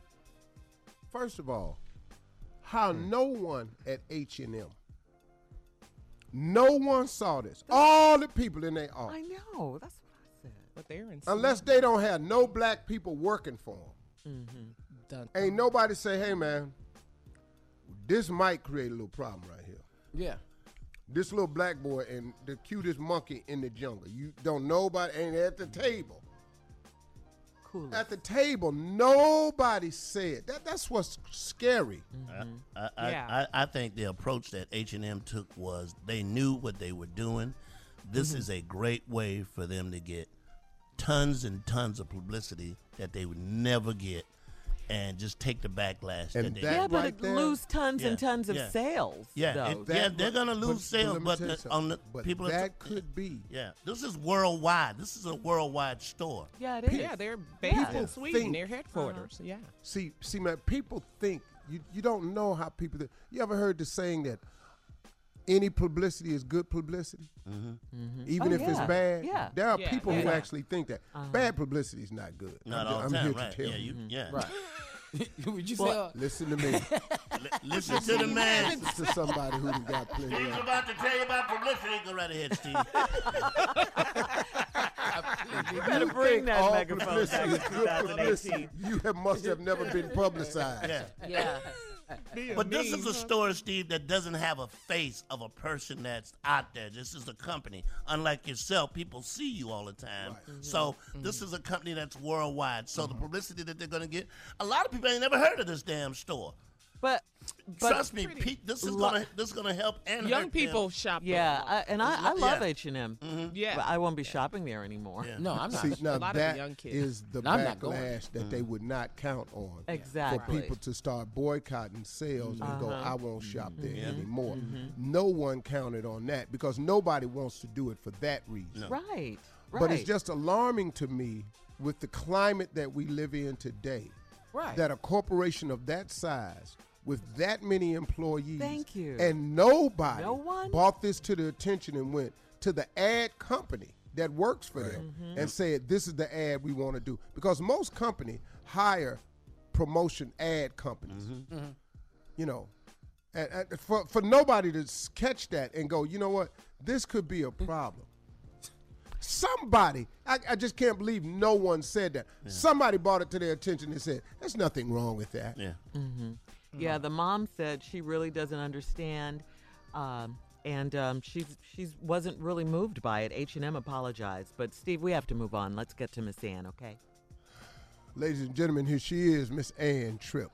S2: First of all, how no one at H and M, no one saw this. All the people in their
S4: I
S2: office,
S4: know. That's what I said.
S10: But they're in
S2: unless they don't have no black people working for them.
S10: Dun-
S2: Ain't nobody say, "Hey man, this might create a little problem right here."
S5: Yeah.
S2: This little black boy and the cutest monkey in the jungle. You don't nobody ain't at the table.
S4: Cool.
S2: At the table, nobody said that. That's what's scary.
S6: I, I,
S10: Yeah.
S6: I, I think the approach that H and M took was they knew what they were doing. This is a great way for them to get tons and tons of publicity that they would never get, and just take the backlash
S2: And
S6: that they
S2: that-
S4: yeah, but
S2: right
S4: it
S2: there-
S4: lose tons and
S6: Yeah,
S4: tons of
S6: yeah.
S4: sales.
S6: Yeah,
S4: though.
S6: it- yeah, they're gonna lose
S2: but-
S6: sales,
S2: let me
S6: but
S2: tell you
S6: the- on the
S2: something. But
S6: people are-
S2: that could be.
S6: Yeah, this is worldwide. This is a worldwide store.
S4: Yeah, it is.
S10: Yeah, they're based
S2: People
S10: in Sweden.
S2: think-
S10: Their headquarters. Yeah.
S2: See, see, man, people think you you don't know how people. Think. You ever heard the saying that any publicity is good publicity, even
S4: Oh,
S2: if it's
S4: yeah.
S2: bad?
S4: Yeah.
S2: There are
S10: Yeah,
S2: people who
S10: yeah.
S2: actually think that bad publicity is not good.
S6: Not
S2: I'm,
S6: all
S2: I'm
S6: the time,
S2: here
S6: right?
S2: to tell
S6: Yeah,
S2: you.
S6: you, yeah.
S5: Right. Would you say?
S2: But
S5: Uh,
S2: listen to me.
S6: Li- Listen to the man.
S2: Listen to somebody who done got plenty
S6: He's
S2: of.
S6: about to tell you about publicity. Go right ahead, Steve.
S4: You better bring
S2: think
S4: that
S2: all
S4: microphone
S2: publicity
S4: back
S2: is
S4: to
S2: good publicity?
S4: twenty eighteen.
S2: You have, must have never been publicized.
S6: Yeah.
S4: Yeah.
S6: But this is a store, Steve, that doesn't have a face of a person that's out there. This is a company. Unlike yourself, people see you all the time. So this is a company that's worldwide. So the publicity that they're going to get, a lot of people ain't never heard of this damn store.
S4: But, but
S6: Trust me, Pete, this is
S4: lo-
S6: gonna this is gonna help and
S10: Young
S6: hurt
S10: people
S6: them.
S10: shop. there
S4: yeah,
S10: a lot.
S4: I, and I, I love
S6: Yeah.
S4: H and M.
S10: Yeah.
S4: But I won't be shopping there anymore.
S6: Yeah.
S5: no, I'm not.
S2: See, now
S10: A lot of the
S2: that
S10: young kids.
S2: is the
S5: I'm not going.
S2: backlash that they would not count on.
S4: Exactly.
S2: For people to start boycotting sales and go,
S4: Uh-huh.
S2: I won't shop there
S6: Yeah.
S2: anymore. No one counted on that because nobody wants to do it for that reason.
S4: Right. Right.
S2: But it's just alarming to me with the climate that we live in today
S5: Right.
S2: that a corporation of that size with that many employees.
S4: Thank you.
S2: And nobody
S4: No one?
S2: brought this to the attention and went to the ad company that works for them
S4: Mm-hmm.
S2: and said, this is the ad we want to do. Because most companies hire promotion ad companies.
S4: Mm-hmm.
S2: You know, and, and for, for nobody to s- catch that and go, you know what, this could be a problem. Somebody, I, I just can't believe no one said that. Somebody brought it to their attention and said, there's nothing wrong with that.
S6: Yeah.
S4: Yeah, the mom said she really doesn't understand, um, and um, she's she's wasn't really moved by it. H and M apologized, but Steve, we have to move on. Let's get to Miss Ann, okay?
S2: Ladies and gentlemen, here she is, Miss Ann Tripp.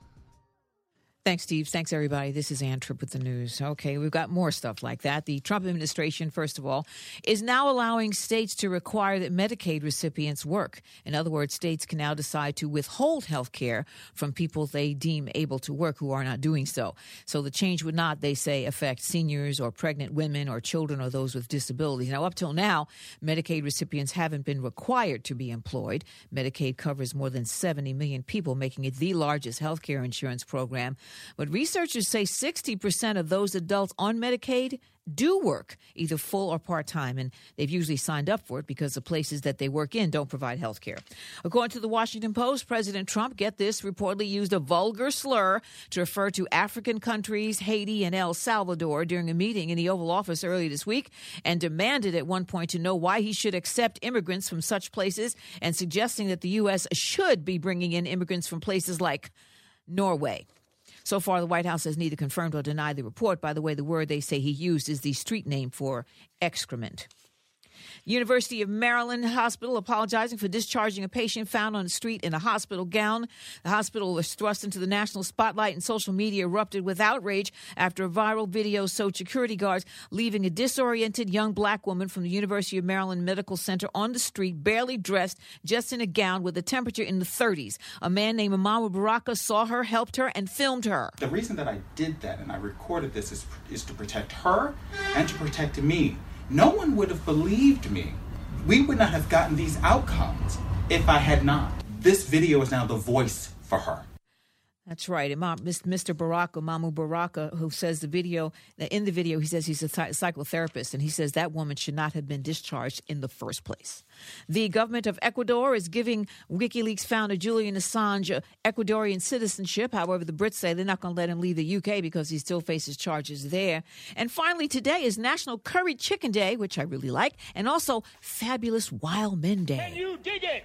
S11: Thanks, Steve. Thanks, everybody. This is Ann Tripp with the news. Okay, we've got more stuff like that. The Trump administration, first of all, is now allowing states to require that Medicaid recipients work. In other words, states can now decide to withhold health care from people they deem able to work who are not doing so. So the change would not, they say, affect seniors or pregnant women or children or those with disabilities. Now, up till now, Medicaid recipients haven't been required to be employed. Medicaid covers more than seventy million people, making it the largest health care insurance program. But researchers say sixty percent of those adults on Medicaid do work, either full or part-time, and they've usually signed up for it because the places that they work in don't provide health care. According to the Washington Post, President Trump, get this, reportedly used a vulgar slur to refer to African countries, Haiti and El Salvador, during a meeting in the Oval Office earlier this week, and demanded at one point to know why he should accept immigrants from such places, and suggesting that the U S should be bringing in immigrants from places like Norway. So far, the White House has neither confirmed or denied the report. By the way, the word they say he used is the street name for excrement. University of Maryland Hospital apologizing for discharging a patient found on the street in a hospital gown. The hospital was thrust into the national spotlight, and social media erupted with outrage after a viral video showed security guards leaving a disoriented young black woman from the University of Maryland Medical Center on the street, barely dressed, just in a gown with a temperature in the thirties. A man named Amamu Baraka saw her, helped her, and filmed her.
S12: The reason that I did that and I recorded this is, is to protect her and to protect me. No one would have believed me. We would not have gotten these outcomes if I had not. This video is now the voice for her.
S11: That's right. Imam, Mister Baraka, Mamu Baraka, who says the video, in the video, he says he's a psychotherapist, and he says that woman should not have been discharged in the first place. The government of Ecuador is giving WikiLeaks founder Julian Assange Ecuadorian citizenship. However, the Brits say they're not going to let him leave the U K because he still faces charges there. And finally, today is National Curry Chicken Day, which I really like, and also Fabulous Wild Men Day.
S13: Can you dig it?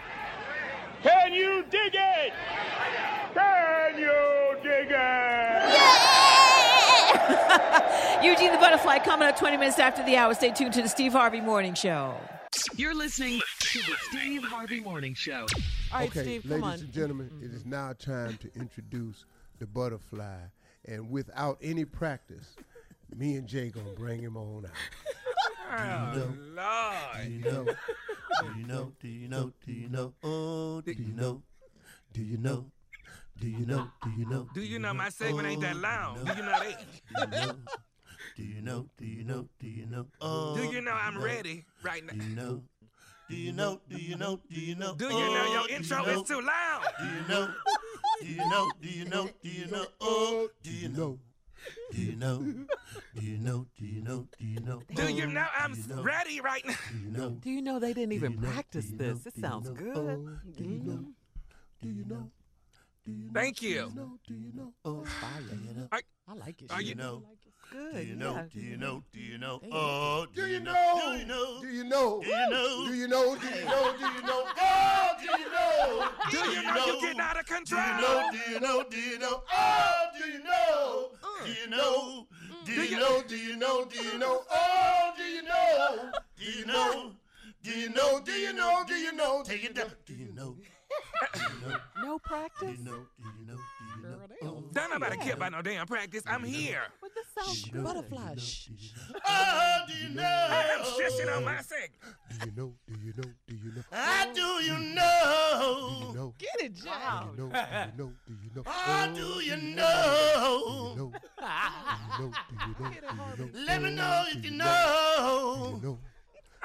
S13: Can you dig it? Can you dig it?
S11: Yeah! Eugene the Butterfly coming up twenty minutes after the hour. Stay tuned to the Steve Harvey Morning Show.
S3: You're listening to the Steve Harvey Morning Show.
S4: All right,
S2: okay,
S4: Steve, come
S2: ladies
S4: on.
S2: and gentlemen, it is now time to introduce the butterfly. And without any practice, me and Jay gonna bring him on out.
S7: Oh, Lord.
S6: Do you know? Do you know? Do you know? Do you know? Oh, do you know? Do you know? Do you know? Do you know?
S7: Do you know my segment ain't that long? Do you know that?
S6: Do you know? Do you know? Do you know? Oh,
S7: Do you know I'm ready right now?
S6: Do you know? Do you know? Do you know? Do you know?
S7: Do you know
S6: Oh,
S7: your
S6: do you
S7: intro
S6: know?
S7: is too loud?
S6: Do you know? Do you know? Do you know? Do you know? Oh, do you know? Do you know? Do you know? Do you know? Do you know?
S7: Do you
S6: Oh,
S7: know I'm
S6: do you know?
S7: ready right now?
S6: Do you know?
S4: Do you know they didn't even
S6: you know?
S4: practice
S6: Do you
S4: this?
S6: know?
S4: It
S6: Do you
S4: sounds
S6: know?
S4: good.
S6: Oh, do you know? Do you know? Do you know?
S7: Thank
S6: Do
S7: you.
S6: you know? Do you know? Oh, do you know?
S7: I,
S10: I like it.
S7: Are
S6: Do
S7: you
S6: you know?
S4: Good.
S6: Do you know?
S4: yeah.
S6: Do you know? Do you know? Oh,
S2: Do you know?
S6: Do you know?
S2: Do you know?
S6: Do you know?
S2: Do you know? Do you know? Do you know? Oh, do you know?
S7: do you know you're getting out of
S6: Do
S7: control?
S6: you know? Do you know? Do you know? Oh, do you know? Do you know? Do you know? Do you know? Do you know? Oh, do you know? Do you know? Do you know? Do you know? Do you know? Take it down. Do you know? Do you know?
S4: No
S6: Do
S4: practice?
S6: you know? Do you know? Do you know? Oh,
S7: Don't nobody care about no damn practice. I'm here.
S4: But this sounds
S6: do you know?
S4: good.
S10: Butterfly. Shh.
S6: Oh, do you know?
S7: I'm shushing on my segment.
S2: Do you know? Do you know? Do you know?
S6: Ah, do you
S2: Do you
S6: know?
S2: know?
S10: Get it, Jay.
S4: Wow.
S2: Do you know? Do you know? Do you know?
S6: Ah, do you
S2: Do you
S6: know?
S2: know? Do you know? Do you know? Do you know?
S6: Let me know if you
S2: Do you
S6: know.
S2: know?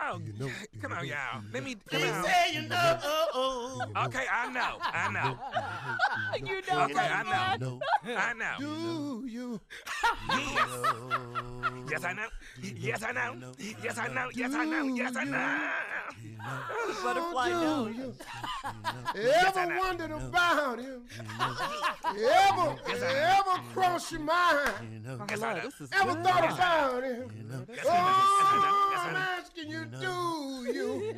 S7: Oh, come on, y'all. Let me. Come
S6: He
S7: on.
S6: said you know. Oh, oh.
S7: Okay, I know. I know.
S4: You know
S7: Okay,
S4: what,
S7: I
S4: man?
S7: know. I know.
S2: Do you?
S7: Yes. Yes, I know. Yes, I know. Yes, I know. Yes, I know. Yes, I know.
S4: Butterfly nose.
S2: Ever wondered about him? Ever, ever crossed your mind?
S7: Yes, I know.
S4: This is
S2: Ever
S4: good.
S2: thought about him?
S7: Yes, I know. Yes,
S2: Oh,
S7: I
S2: I'm
S7: know.
S2: asking you, do you?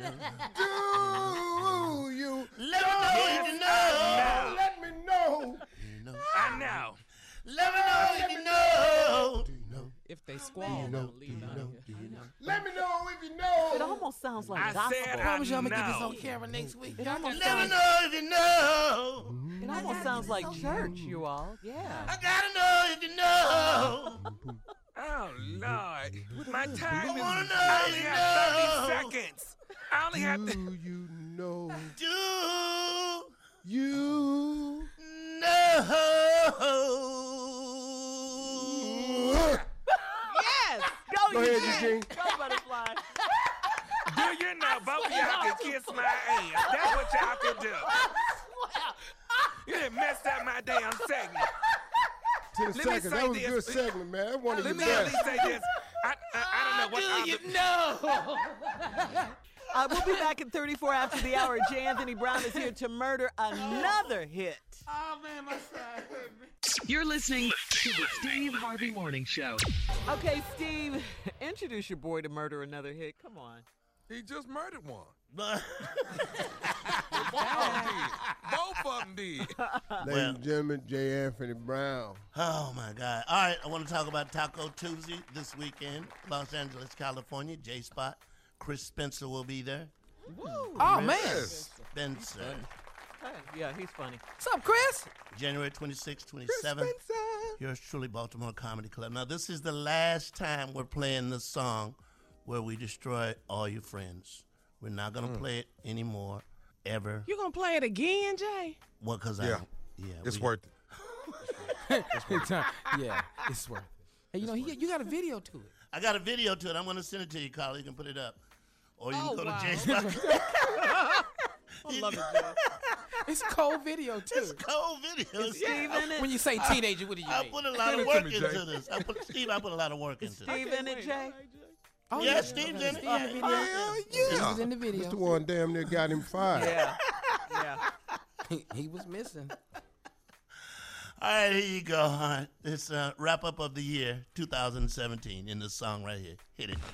S2: Do you?
S6: Let me know if you know.
S2: Let me know.
S7: I know.
S6: Let me know if you know.
S10: If they squall, don't leave out of here.
S2: Let me know if you know.
S4: It almost sounds like
S7: I
S4: gospel.
S7: said
S5: I
S7: I
S5: promise y'all I'm gonna get this
S7: know.
S5: on camera next week.
S4: It almost
S6: Let me
S4: sounds,
S6: know if you know.
S4: it almost sounds like church, you all. Yeah.
S6: I gotta know if you know.
S7: Oh, Lord. My time
S6: I
S7: is.
S6: wanna know
S7: I
S6: if
S7: only
S6: you
S7: have
S6: know.
S7: thirty seconds. I only have.
S2: Do you know?
S6: Do
S2: You
S6: know.
S4: Yes! Go,
S2: Go ahead,
S4: Eugene.
S2: Eugene.
S4: Go, Butterfly.
S7: Do you know both of y'all can kiss my ass? That's what y'all can do. You done messed up my damn segment.
S2: to the
S7: Let me
S2: second.
S7: say
S2: That was a
S7: this.
S2: good segment, man. That one of
S7: Let
S2: your
S7: me at
S2: best.
S7: least say this. I, I, I don't know what
S5: Do you
S7: know?
S4: Uh, we'll be back at thirty-four after the hour. J. Anthony Brown is here to murder another hit.
S5: Oh man, my side.
S3: You're listening to the Steve Harvey Morning Show.
S4: Okay, Steve, introduce your boy to murder another hit. Come on.
S7: He just murdered one.
S6: But-
S7: Both of them did.
S2: Ladies and gentlemen, J. Anthony Brown.
S6: Oh my God! All right, I want to talk about Taco Tuesday this weekend, Los Angeles, California. J Spot, Chris Spencer will be there.
S5: Oh man.
S6: Spencer,
S4: Hey, yeah, he's funny.
S5: What's up, Chris?
S6: January twenty-sixth, twenty-seventh. Yours truly, Baltimore Comedy Club. Now, this is the last time we're playing this song where we destroy all your friends. We're not gonna play it anymore, ever.
S5: You gonna play it again, Jay?
S6: Well, cause
S7: Yeah.
S6: I, yeah,
S7: It's
S6: we-
S7: worth it.
S5: It's time. Yeah, it's worth it. Hey, you know, he, you got a video to it.
S6: I got a video to it. I'm gonna send it to you, Carl. You can put it up, or you
S5: Oh,
S6: can go
S5: wow.
S6: to J Spot.
S5: I love it, Jay. It's a cold video too.
S6: It's cold video.
S4: Is Steve in it?
S5: When you say teenager, what do you
S6: I
S5: mean?
S6: put a lot
S7: Send
S6: of
S7: it to
S6: work
S7: me,
S6: into
S7: Jay.
S6: this. I put Steve. I put a lot of work into this.
S4: Steve in it, Jay?
S5: Oh,
S6: Yeah, Steve's in it.
S5: Steve in the video.
S7: Hell
S5: Steve
S7: yeah.
S5: was in the video.
S2: That's the one damn near got him fired.
S4: Yeah. Yeah.
S5: He, he was missing.
S6: All right, here you go. All right, it's a wrap up of the year two thousand seventeen in this song right here. Hit it.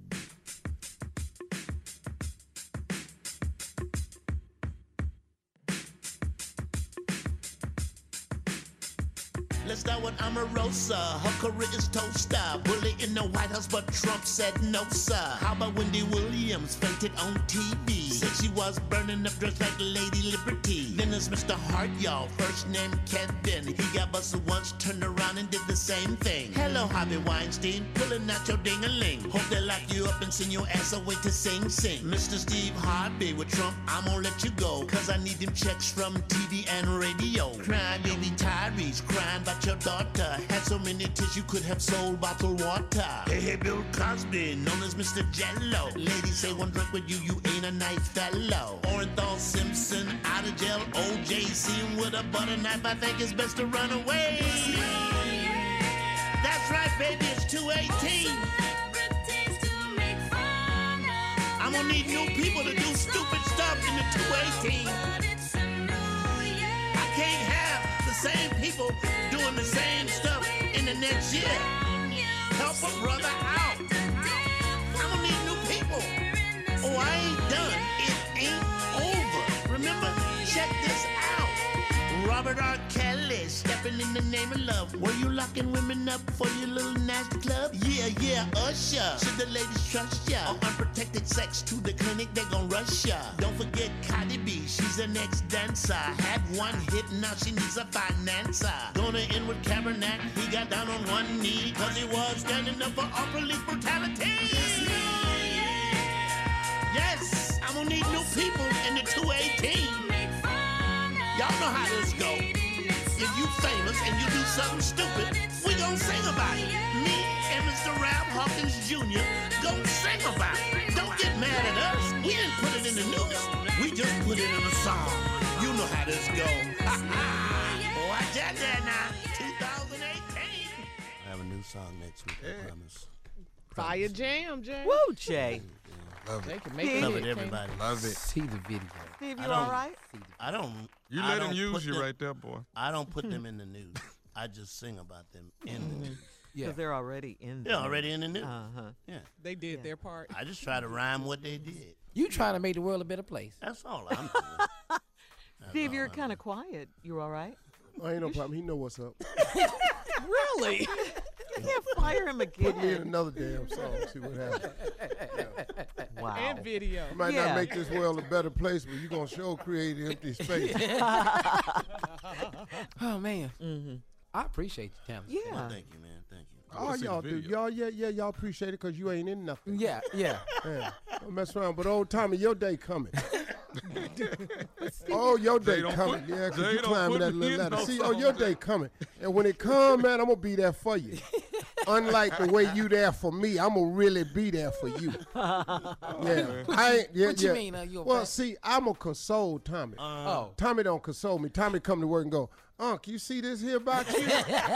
S6: Let's start with Omarosa. Her career is toaster. Bully in the White House, but Trump said no, sir. How about Wendy Williams fainted on T V? Said she was burning up drugs like Lady Liberty. Then there's Mister Hart, y'all. First name Kevin. He got busted once, turned around and did the same thing. Hello, Harvey Weinstein. Pulling out your ding-a-ling. Hope they lock you up and send your ass away to Sing Sing. Mister Steve Harvey with Trump, I'm gonna let you go. Cause I need them checks from T V and radio. Crying baby Tyrese, crying about your daughter. Had so many tears you could have sold bottled water. Hey, hey, Bill Cosby, known as Mister Jello. Ladies say one drink with you, you ain't a nice fellow. Orenthal Simpson, out of jail. O J seen with a butter knife, I think it's best to run away. That's right, baby, it's two eighteen. I'm gonna need new people to do stupid stuff in the two eighteen. I can't have the same people doing the same stuff in the next year. Help a brother out. I'm gonna need new people. Oh, I ain't done. It ain't over. Remember, check this out. Robert R. Kelly stepping in the name of love. Were you locking women up for your little nasty club? Yeah, yeah, Usher. Should the ladies trust ya? Or unprotected sex to the clinic, they gon' rush ya. Don't forget Cardi B, she's the next dancer. Had one hit, now she needs a financer. Gonna end with Kaepernick, he got down on one knee. Cause he was standing up for all police brutality. Yes, I'm gonna need new people in the two eighteen. Y'all know how this go. If you famous and you do something stupid, we gon' sing about it. Me and Mister Ralph Hawkins Junior gon' sing about it. Don't get mad mad at us. We didn't put it in the news. We just put it in a song. You know how this goes. Watch out there now. twenty eighteen. I have a new song next week, I promise.
S10: Fire jam, Jay.
S4: Woo, Jay.
S7: Love
S10: They
S7: it.
S10: can make
S4: Steve.
S10: it.
S6: Love it, everybody.
S7: Love it.
S5: See the video.
S4: Steve,
S6: I
S4: you
S6: don't-
S4: all right?
S6: I don't.
S7: You
S6: I
S7: let him
S6: don't
S7: use
S6: put
S7: you
S6: them-
S7: right there, boy.
S6: I don't put them in the news. I just sing about them in the news.
S5: Yeah.
S4: Because they're already in
S6: They're
S4: there.
S6: already in the news.
S4: Uh-huh.
S6: Yeah.
S10: They did their part.
S6: I just try to rhyme what they did.
S5: You trying to make the world a better place.
S6: That's all I'm doing.
S4: Steve, you're kind of quiet. You all right?
S2: Oh, ain't no problem. He know what's up.
S10: Really?
S4: You can't fire him
S2: Put me in
S4: again.
S2: another damn song. See what happens.
S4: Wow.
S10: And video.
S2: You might
S4: Yeah.
S2: not make this world a better place, but you're gonna show create empty space.
S5: Oh man,
S4: Mm-hmm.
S5: I appreciate you, Thomas.
S4: Yeah.
S6: Well, thank you, man. Thank you.
S2: Oh,
S7: wanna see the
S2: y'all do.
S7: video.
S2: Y'all, yeah, yeah, y'all appreciate it because you ain't in nothing.
S5: Yeah, yeah.
S2: Yeah. Don't mess around. But old Tommy, your day coming. Oh, your
S7: Jay
S2: day
S7: don't
S2: coming.
S7: put-
S2: Yeah, because
S7: Jay
S2: you
S7: don't
S2: climbing
S7: put
S2: that
S7: me
S2: little
S7: in
S2: ladder.
S7: no
S2: See, oh,
S7: song,
S2: your
S7: Jay.
S2: day coming. And when it come, man, I'm going to be there for you. Unlike the way you there for me, I'm going to really be there for you. Yeah. I ain't, yeah,
S5: What you
S2: yeah.
S5: mean, uh, you a
S2: Well,
S5: fan?
S2: see, I'm going to console Tommy.
S5: Oh.
S2: Tommy don't console me. Tommy come to work and go, Unc, you see this here about you?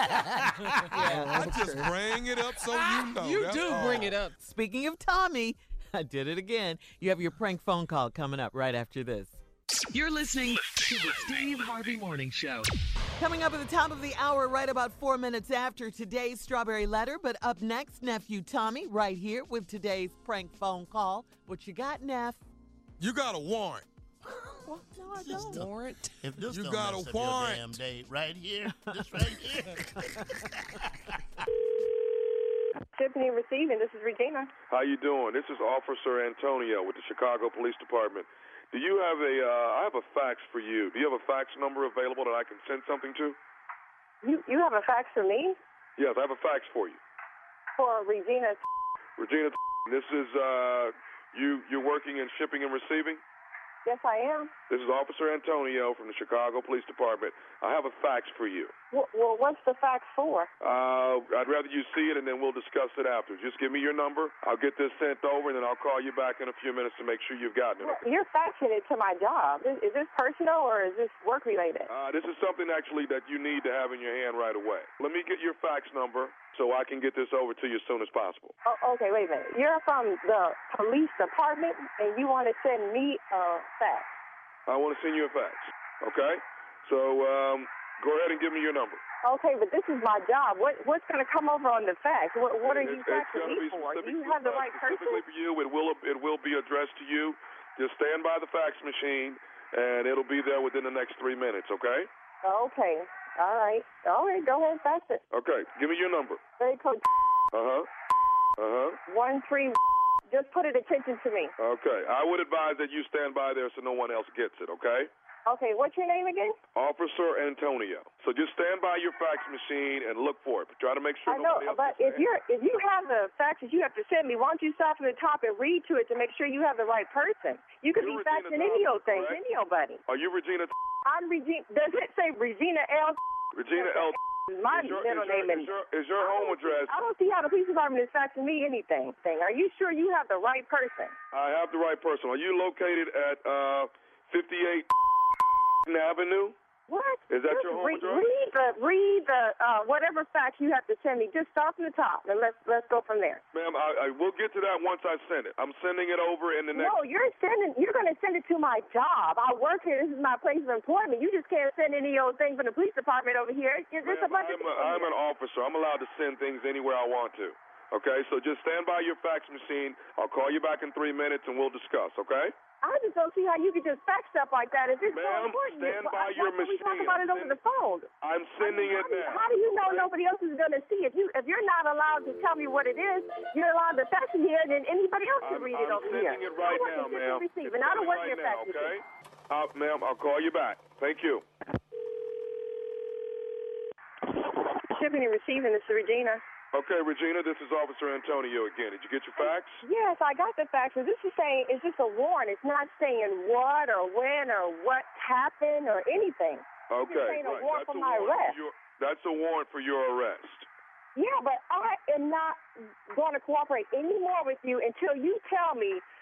S7: I just bring it up so you know.
S10: You
S7: That's
S10: do
S7: all.
S10: bring it up.
S4: Speaking of Tommy, I did it again. You have your prank phone call coming up right after this.
S3: You're listening to the Steve Harvey Morning Show.
S4: Coming up at the top of the hour, right about four minutes after today's Strawberry Letter. But up next, Nephew Tommy, right here with today's prank phone call. What you got, Neff?
S7: You got a warrant.
S4: Well, no, I
S6: This
S4: don't.
S6: don't-
S10: Warrant.
S6: If this
S7: You
S6: don't
S7: got
S6: mess
S7: a
S6: up your
S7: warrant.
S6: damn day, right here, this right here.
S8: Tiffany receiving. This is Regina.
S9: How you doing? This is Officer Antonio with the Chicago Police Department. Do you have a? Uh, I have a fax for you. Do you have a fax number available that I can send something to?
S8: You you have a fax for me?
S9: Yes, I have a fax for you.
S8: For Regina.
S9: Regina, this is uh, you. You're working in shipping and receiving.
S8: Yes, I am.
S9: This is Officer Antonio from the Chicago Police Department. I have a fax for you.
S8: Well, well what's the fax for?
S9: Uh, I'd rather you see it, and then we'll discuss it after. Just give me your number. I'll get this sent over, and then I'll call you back in a few minutes to make sure you've gotten it.
S8: Well, you're faxing it to my job. Is, is this personal or is this work related?
S9: Uh, this is something actually that you need to have in your hand right away. Let me get your fax number so I can get this over to you as soon as possible.
S8: Oh, okay, wait a minute. You're from the police department and you want to send me a fax?
S9: I want to send you a fax. Okay? So um, go ahead and give me your number.
S8: Okay, but this is my job. What what's going to come over on the fax? What what are
S9: It-
S8: you
S9: it's
S8: faxing
S9: gonna
S8: me
S9: be
S8: for? Do
S9: specific-
S8: you have the
S9: uh,
S8: right person?
S9: Specifically for you, it will it will be addressed to you. Just stand by the fax machine, and it'll be there within the next three minutes. Okay?
S8: Okay. All right. All right. Go ahead and fax it.
S9: Okay. Give me your number.
S8: Very code
S9: Uh huh. Uh huh.
S8: one three. Just put it attention to me.
S9: Okay. I would advise that you stand by there so no one else gets it. Okay?
S8: Okay. What's your name again?
S9: Officer Antonio. So just stand by your fax machine and look for it. But try to make sure
S8: I know,
S9: nobody else
S8: but
S9: gets
S8: if
S9: it.
S8: you're if you have the faxes you have to send me, why don't you start from the top and read to it to make sure you have the right person? You could
S9: You're
S8: be
S9: Regina
S8: faxing any old thing,
S9: Thompson,
S8: any old buddy.
S9: Are you Regina?
S8: I'm Regina. Does it say Regina L?
S9: Regina L.
S8: My
S9: Is your,
S8: middle
S9: is your,
S8: name
S9: is your, is your
S8: I
S9: home
S8: don't see-
S9: address?
S8: I don't see how the police department is faxing me anything. Thing. Are you sure you have the right person?
S9: I have the right person. Are you located at uh, fifty-eight Avenue?
S8: What?
S9: Is that
S8: Just
S9: your home
S8: read,
S9: address?
S8: Read the read the uh, whatever fax you have to send me. Just start from the top and let's let's go from there.
S9: Ma'am, I, I will get to that once I send it. I'm sending it over in the next.
S8: No, you're sending. You're going to send it to my job. I work here. This is my place of employment. You just can't send any old thing from the police department over here. There's a
S9: Ma'am,
S8: bunch of
S9: I'm, a,
S8: people
S9: I'm
S8: here.
S9: an officer. I'm allowed to send things anywhere I want to. Okay, so just stand by your fax machine. I'll call you back in three minutes and we'll discuss. Okay?
S8: I just don't see how you could just fax stuff like that. If it's so
S9: Ma'am,
S8: important,
S9: stand
S8: why,
S9: by your
S8: why can't we talk
S9: machine.
S8: about it over the phone?
S9: I'm sending
S8: how
S9: it
S8: do you,
S9: now.
S8: How do you know nobody else is going to see it? You, if you're not allowed to tell me what it is, you're allowed to fax it here, then anybody else can
S9: I'm,
S8: read it
S9: I'm
S8: over here.
S9: sending it right
S8: I work
S9: now,
S8: in
S9: ma'am.
S8: shipping and receiving.
S9: It's
S8: I don't work
S9: coming
S8: your
S9: right
S8: fax
S9: now, okay?
S8: machine.
S9: Uh, ma'am, I'll call you back. Thank you.
S8: Shipping and receiving. This is Regina.
S9: Okay, Regina, this is Officer Antonio again. Did you get your fax?
S8: Yes, I got the fax. This is saying it's just a warrant. It's not saying what or when or what happened or anything.
S9: Okay,
S8: It's saying a
S9: right.
S8: warrant
S9: That's
S8: for
S9: a
S8: my
S9: warrant
S8: arrest.
S9: for your, that's a warrant for your arrest.
S8: Yeah, but I am not going to cooperate anymore with you until you tell me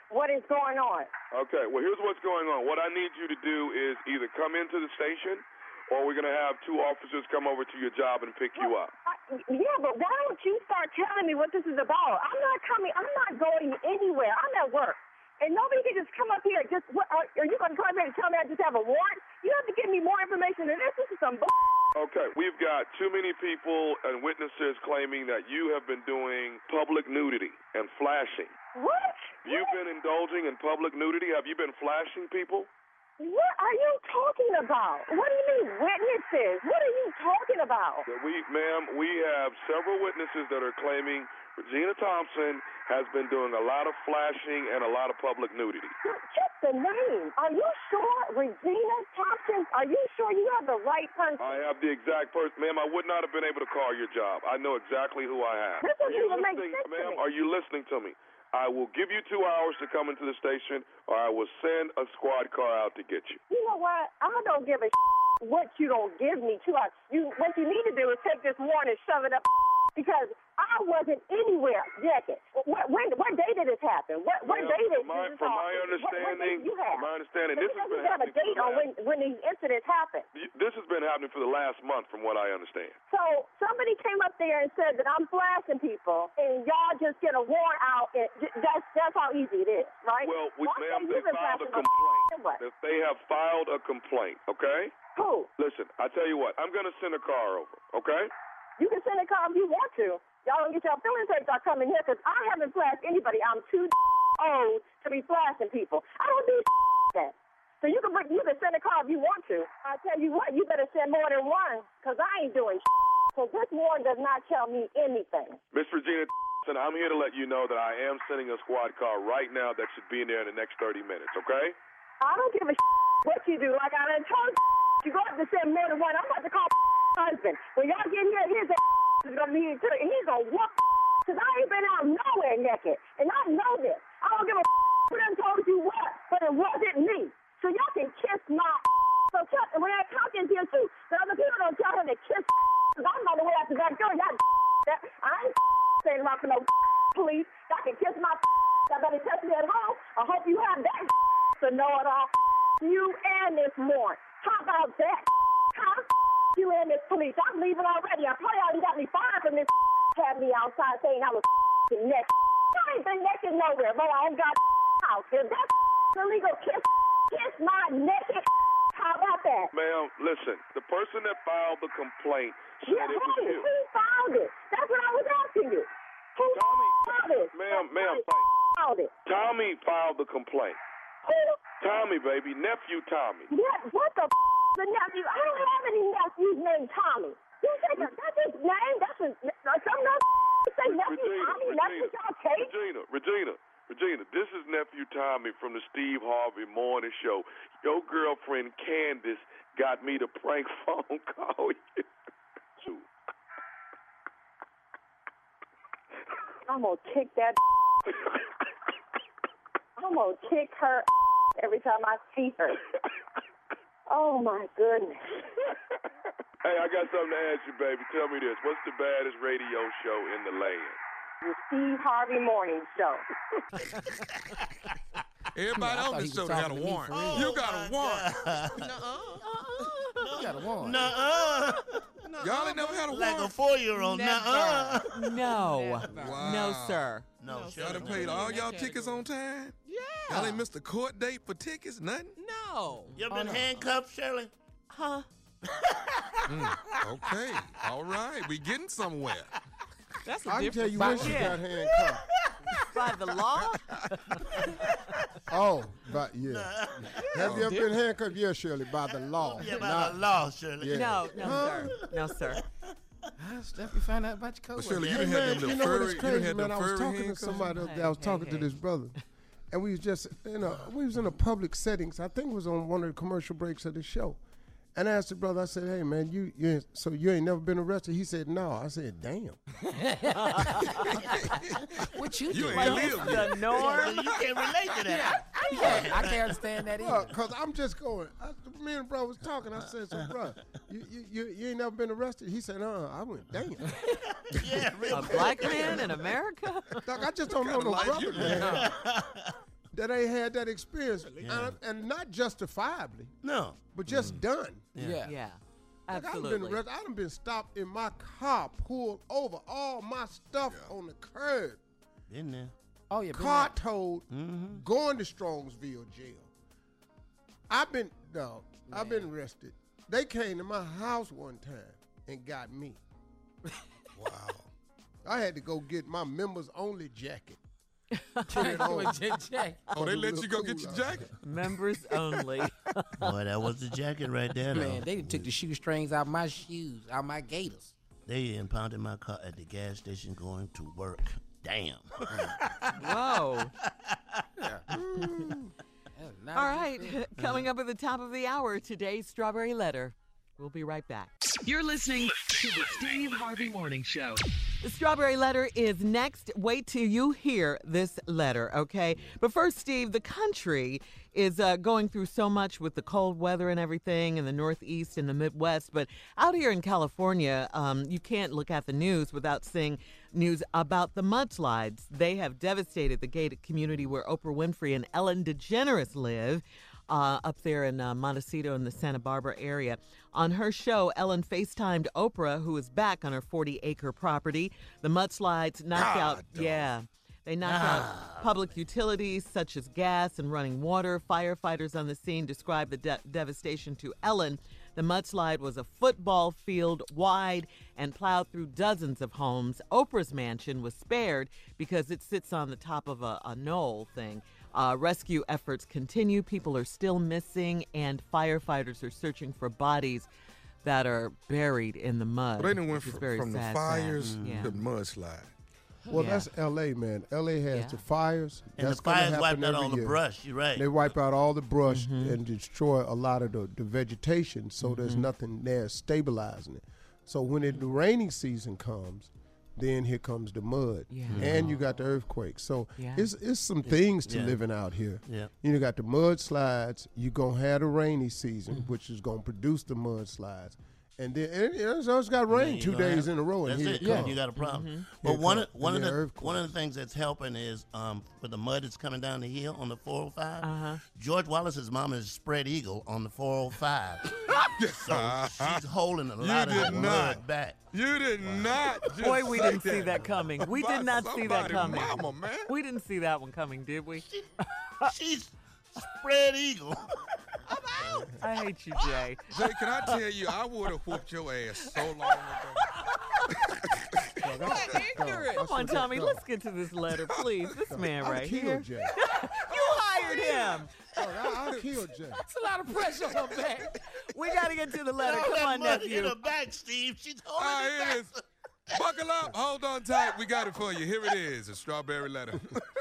S14: what is going on.
S9: Okay, well, here's what's going on. What I need you to do is either come into the station or we're going to have two officers come over to your job and pick you up.
S14: I, yeah, but why don't you start telling me what this is about? I'm not coming. I'm not going anywhere. I'm at work. And nobody can just come up here and just, what, are, are you going to come up here and tell me I just have a warrant? You have to give me more information than this. This is some bull.
S9: Okay, we've got too many people and witnesses claiming that you have been doing public nudity and flashing.
S14: What?
S9: You've been indulging in public nudity? Have you been flashing people?
S14: What are you talking about? What do you mean witnesses? What are you talking about?
S9: We, ma'am, we have several witnesses that are claiming Regina Thompson has been doing a lot of flashing and a lot of public nudity.
S14: Check the name. Are you sure, Regina Thompson? Are you sure you have the right person?
S9: I have the exact person. Ma'am, I would not have been able to call your job. I know exactly who I have.
S14: This doesn't
S9: Are you
S14: even make
S9: listening,
S14: sense to
S9: ma'am?
S14: me.
S9: Are you listening to me? I will give you two hours to come into the station, or I will send a squad car out to get you.
S14: You know what? I don't give a what you don't give me two hours. You, what you need to do is take this warrant and shove it up because I wasn't anywhere naked. What, when, what day did this happen? What, what
S9: Ma'am,
S14: day did
S9: from my,
S14: this
S9: from
S14: all-
S9: my
S14: what- what
S9: understanding,
S14: day did you have?
S9: from my understanding,
S14: So
S9: this
S14: you
S9: has been
S14: have a
S9: happening for
S14: date
S9: the
S14: on when,
S9: last,
S14: when these incidents happened.
S9: this has been happening for the last month, from what I understand.
S14: So somebody came up there and said that I'm flashing people, and y'all just get a warrant out. And j- that's that's how easy it is, right?
S9: Well, we,
S14: Why
S9: ma'am,
S14: can't
S9: they
S14: you been
S9: filed a
S14: flashing
S9: complaint.
S14: What?
S9: If they have filed a complaint, okay?
S14: Who?
S9: Listen, I tell you what, I'm going to send a car over, okay?
S14: You can send a car if you want to. Y'all don't get your feelings hurt by coming here because I haven't flashed anybody. I'm too old to be flashing people. I don't do that. So you can bring, you can send a car if you want to. I tell you what, you better send more than one because I ain't doing because this warrant does not tell me anything.
S9: Miss Regina, I'm here to let you know that I am sending a squad car right now that should be in there in the next thirty minutes, okay?
S14: I don't give a what you do. Like I done told you, you go have to send more than one. I'm about to call husband. When y'all get here, his is going to be here too, and he's going to whoop because I ain't been out nowhere naked. And I know this. I don't give a who done told you what, but it wasn't me. So y'all can kiss my so Chuck, and when I talk in here too, the other people don't tell him to kiss because I'm on the way out the back door. Y'all that I ain't saying about for no police. Y'all can kiss my y'all better test me at home. I hope you have that to know it all. You and this morning. How about that? Huh? You and this police. I'm leaving already. I probably already got me fired from this had me outside saying I was naked. I ain't been naked nowhere, but I ain't got house. If that's illegal, kiss, kiss my naked. How about that?
S9: Ma'am, listen, the person that filed the complaint said
S14: Yeah,
S9: it was
S14: who?
S9: you.
S14: Who filed it? That's what I was asking you. Who
S9: Tommy,
S14: filed it?
S9: ma'am, ma'am,
S14: Who filed it?
S9: Tommy filed the complaint.
S14: Who?
S9: Tommy, baby, nephew Tommy.
S14: Yeah, what the f- the nephew? I don't have any nephews named Tommy. You said that, that's his name? That's his, uh, some nephew say nephew
S9: Regina,
S14: Tommy?
S9: Regina,
S14: That's what y'all take?
S9: Regina, Regina, Regina, this is nephew Tommy from the Steve Harvey Morning Show. Your girlfriend Candace got me to prank phone call you.
S14: I'm gonna kick that. I'm gonna kick her every time I see her. Oh my goodness.
S9: Hey, I got something to ask you, baby. Tell me this. What's the baddest radio show in the land?
S14: The Steve Harvey Morning Show.
S7: Everybody
S5: I
S7: on
S5: thought
S7: this
S5: he was
S7: show got a
S5: talking to me
S7: warrant.
S5: for real.
S7: You got a warrant.
S5: You got a warrant.
S6: Nuh-uh.
S7: Y'all ain't never had a
S6: Like a
S7: warrant.
S6: four-year-old. Nuh-uh.
S4: No.
S7: Wow.
S4: No, sir.
S6: No,
S10: No,
S6: sure.
S7: Y'all done paid all y'all tickets on time?
S10: Yeah.
S7: Y'all ain't missed a court date for tickets? Nothing?
S10: No.
S6: You ever been handcuffed, Shirley?
S4: Huh?
S7: Mm, okay. All right. We getting somewhere.
S10: That's a
S2: I can
S10: different
S2: tell you when she
S4: Yeah.
S2: got handcuffed.
S4: By the law?
S2: Oh, but yeah. Have you ever been handcuffed? Yeah, Shirley, by the law.
S6: Yeah, by
S2: Not-
S6: the law, Shirley.
S2: Yeah.
S4: No, no, sir. No, sir.
S5: How stuff you find out about your
S7: But
S5: coworker?
S7: Shirley, you
S2: Hey,
S7: done
S2: man,
S7: had them
S2: you
S7: little
S2: know what
S7: furry,
S2: is
S7: you done
S2: crazy,
S7: had
S2: man?
S7: them
S2: I was
S7: furry
S2: talking to
S7: handcuffs.
S2: somebody.
S4: Hey,
S2: I was
S4: hey,
S2: talking to
S4: hey.
S2: this brother, and we was just, you know, we was in a public settings. I think it was on one of the commercial breaks of the show. And I asked the brother, I said, hey, man, you, you ain't- so you ain't never been arrested? He said, no. I said, damn.
S5: What you
S7: You
S5: doing?
S7: ain't
S4: It's
S7: live
S4: the
S7: yet.
S4: norm.
S6: You can't relate to that.
S5: Yeah, I can't understand that either.
S2: Because I'm just going. I, me and the bro was talking. I said, so, bro, you, you, you, you ain't never been arrested? He said, uh. I went, damn.
S6: Yeah, real
S4: A black man in America?
S2: Doc, I just don't know no
S7: like
S2: brother,
S7: you,
S2: man. that ain't had that experience,
S6: Yeah.
S2: and, and not justifiably.
S6: No,
S2: but just done.
S5: Yeah.
S4: Yeah.
S2: Like, I done
S4: Absolutely.
S2: been arrested. I done been stopped in my car, pulled over, all my stuff on the curb,
S6: Been there.
S5: Oh yeah. been
S2: car
S5: there.
S2: towed,
S6: Mm-hmm.
S2: going to Strongsville jail. I've been no, I've been arrested. They came to my house one time and got me.
S7: Wow.
S2: I had to go get my members only jacket. Put it on.
S7: Oh, they let you go get your jacket?
S4: Members only.
S6: Boy, that was the jacket right there, though.
S5: Man, they took the shoestrings out my shoes, out my gaiters.
S6: They impounded my car at the gas station going to work. Damn.
S4: Whoa.
S5: Not
S4: All
S5: a
S4: right.
S5: good fit.
S4: Coming up at the top of the hour, today's Strawberry Letter. We'll be right back.
S3: You're listening to the Steve Harvey Morning Show.
S4: The Strawberry Letter is next. Wait till you hear this letter, okay? But first, Steve, the country is uh, going through so much with the cold weather and everything in the Northeast and the Midwest. But out here in California, um, you can't look at the news without seeing news about the mudslides. They have devastated the gated community where Oprah Winfrey and Ellen DeGeneres live. Uh, up there in uh, Montecito in the Santa Barbara area. On her show, Ellen FaceTimed Oprah, who is back on her forty-acre property. The mudslides knocked out, yeah, they knocked out public utilities such as gas and running water. Firefighters on the scene described the de- devastation to Ellen. The mudslide was a football field wide and plowed through dozens of homes. Oprah's mansion was spared because it sits on the top of a, a knoll thing. Uh, rescue efforts continue. People are still missing, and firefighters are searching for bodies that are buried in the mud.
S7: Well, they done went
S4: which is
S7: from,
S4: very
S7: from the
S4: sad,
S7: fires
S4: sad. Yeah.
S7: to the mudslide.
S2: Well,
S4: Yeah.
S2: that's L A, man. L A has
S4: Yeah.
S2: the fires.
S6: And
S2: That's
S6: the
S2: gonna
S6: fires
S2: happen
S6: wiped out
S2: every
S6: all the
S2: year.
S6: brush. You're right.
S2: They wipe out all the brush and destroy a lot of the, the vegetation, so there's nothing there stabilizing it. So when it, the rainy season comes, then here comes the mud,
S4: Yeah.
S2: and you got the earthquake. So
S4: Yeah.
S2: it's it's some things to
S6: Yeah.
S2: living out here.
S6: Yeah.
S2: You got the mudslides. You gonna have the rainy season, which is gonna produce the mudslides, and then and it's, it's got rain
S6: you
S2: two
S6: gonna
S2: days
S6: have-
S2: in a row, and
S6: That's
S2: here
S6: it.
S2: it
S6: Yeah,
S2: comes.
S6: you got a problem.
S2: Here
S6: But
S2: it
S6: one
S2: comes.
S6: of, one of
S2: And
S6: the
S2: then earthquake.
S6: one of the things that's helping is um, for the mud that's coming down the hill on the four oh five.
S4: Uh-huh.
S6: George Wallace's mom is spread eagle on the four oh five, so she's holding a lot of
S7: did
S6: the mud
S7: not.
S6: back.
S7: You did not just
S4: Boy, we
S7: say
S4: didn't see that coming. We
S7: about
S4: did not see that
S7: somebody
S4: coming.
S7: Mama, man.
S4: We didn't see that one coming, did we?
S6: She's spread eagle.
S4: I hate you, Jay.
S7: Jay, can I tell you, I would have whooped your ass so long ago.
S10: Ignorant.
S4: Come on, Tommy, let's get to this letter, please. This man
S2: I'll
S4: right
S2: kill
S4: here.
S2: Jay.
S4: You hired him.
S2: Oh, I, I'll kill Jay.
S5: That's a lot of pressure on her back.
S4: We got to get to the letter.
S6: All
S4: Come
S6: that
S4: on,
S6: mud
S4: nephew.
S6: in her back, Steve. She's holding
S7: Ah,
S6: it
S7: here
S6: back.
S7: it is. Buckle up. Hold on tight. We got it for you. Here it is, a strawberry letter.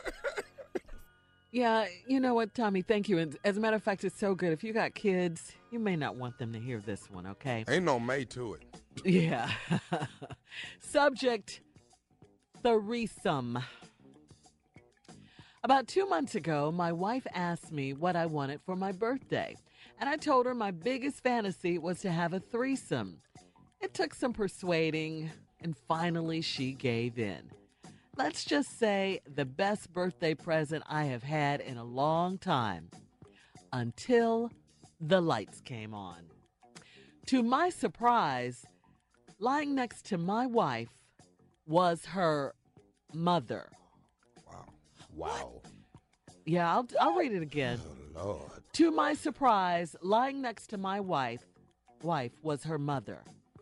S4: Yeah, you know what, Tommy? Thank you. And as a matter of fact, it's so good. If you got kids, you may not want them to hear this one, okay?
S7: Ain't no May to it.
S4: Yeah. Subject, threesome. About two months ago, my wife asked me what I wanted for my birthday, and I told her my biggest fantasy was to have a threesome. It took some persuading, and finally she gave in. Let's just say the best birthday present I have had in a long time, until the lights came on. To my surprise, lying next to my wife was her mother.
S7: Wow.
S2: Wow.
S4: Yeah, I'll, I'll read it again.
S2: Oh, Lord.
S4: To my surprise, lying next to my wife, wife was her mother.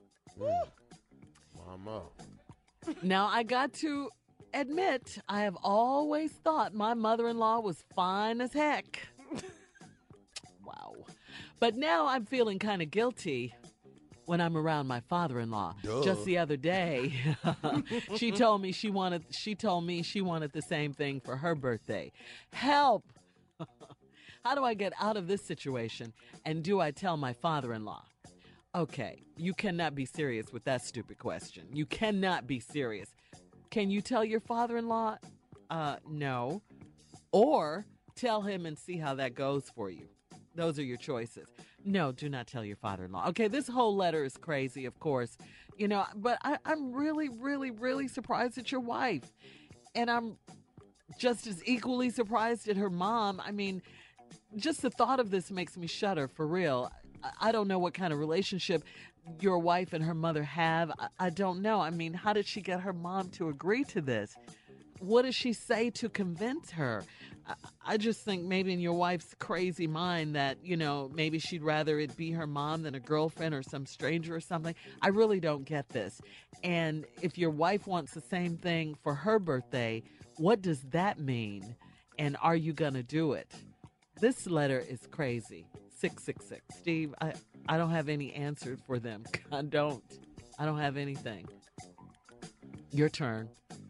S2: Mama.
S4: Now, I got to admit, I have always thought my mother-in-law was fine as heck. Wow. But now I'm feeling kind of guilty when I'm around my father-in-law.
S2: Duh.
S4: Just the other day, she told me she wanted she told me she wanted the same thing for her birthday. Help. How do I get out of this situation? And do I tell my father-in-law? Okay, you cannot be serious with that stupid question. You cannot be serious. Can you tell your father-in-law? Uh, no. Or tell him and see how that goes for you. Those are your choices. No, do not tell your father-in-law. Okay, this whole letter is crazy, of course. You know, but I, I'm really, really, really surprised at your wife. And I'm just as equally surprised at her mom. I mean, just the thought of this makes me shudder, for real. I, I don't know what kind of relationship your wife and her mother have. I, I don't know. I mean, how did she get her mom to agree to this? What does she say to convince her? I, I just think maybe in your wife's crazy mind that, you know, maybe she'd rather it be her mom than a girlfriend or some stranger or something. I really don't get this. And if your wife wants the same thing for her birthday, what does that mean? And are you going to do it? This letter is crazy. six six six. Steve, I, I don't have any answer for them. I don't. I don't have anything. Your turn.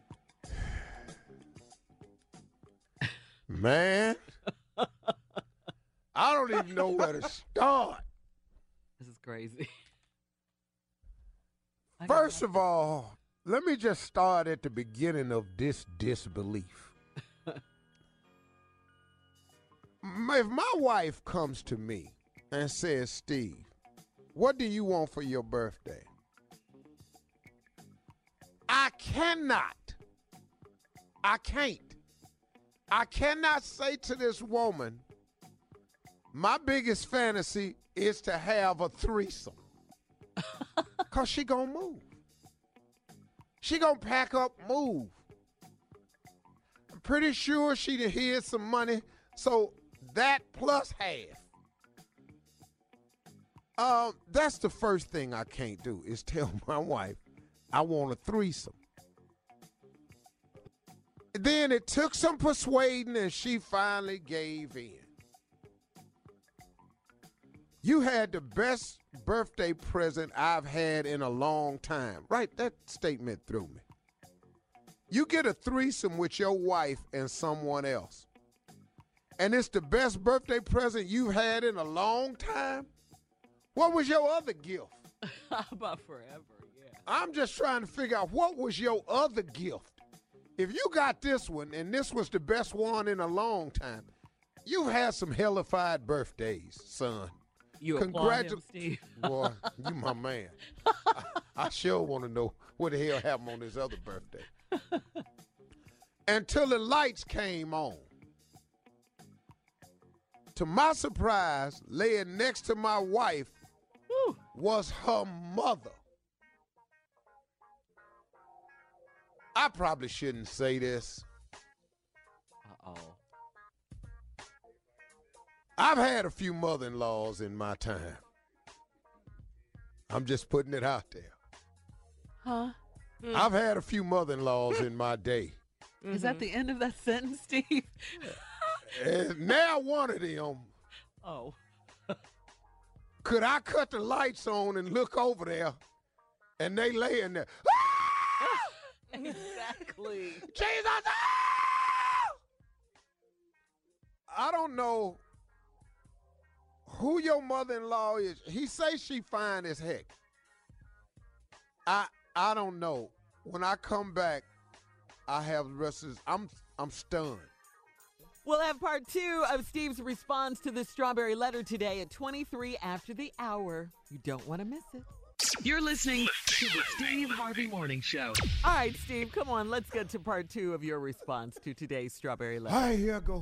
S2: Man, I don't even know where to start.
S4: This is crazy.
S2: First of all, let me just start at the beginning of this disbelief. If my wife comes to me and says, Steve, what do you want for your birthday? I cannot. I can't. I cannot say to this woman, my biggest fantasy is to have a threesome. Because she gonna move. She gonna pack up, move. I'm pretty sure she done hid some money, so that plus half. Um, that's the first thing I can't do is tell my wife I want a threesome. Then it took some persuading and she finally gave in. You had the best birthday present I've had in a long time. Right, that statement threw me. You get a threesome with your wife and someone else, and it's the best birthday present you've had in a long time? What was your other gift?
S4: How about forever, yeah.
S2: I'm just trying to figure out what was your other gift. If you got this one, and this was the best one in a long time, you had some hellified birthdays, son.
S4: You applaud him, Steve.
S2: Boy, you my man. I, I sure want to know what the hell happened on his other birthday. Until the lights came on. To my surprise, laying next to my wife Woo. was her mother. I probably shouldn't say this.
S4: Uh-oh.
S2: I've had a few mother-in-laws in my time. I'm just putting it out there.
S4: Huh?
S2: Mm. I've had a few mother-in-laws in my day.
S4: Mm-hmm. Is that the end of that sentence, Steve?
S2: And now one of them.
S4: Oh.
S2: Could I cut the lights on and look over there, and they laying there?
S4: Exactly.
S2: Jesus! I don't know who your mother-in-law is. He say she fine as heck. I I don't know. When I come back, I have the rest of this. I'm I'm stunned.
S4: We'll have part two of Steve's response to the strawberry letter today at twenty-three after the hour. You don't want to miss it.
S3: You're listening to the Steve Harvey Morning Show.
S4: All right, Steve, come on. Let's get to part two of your response to today's strawberry letter.
S2: All right, here I go.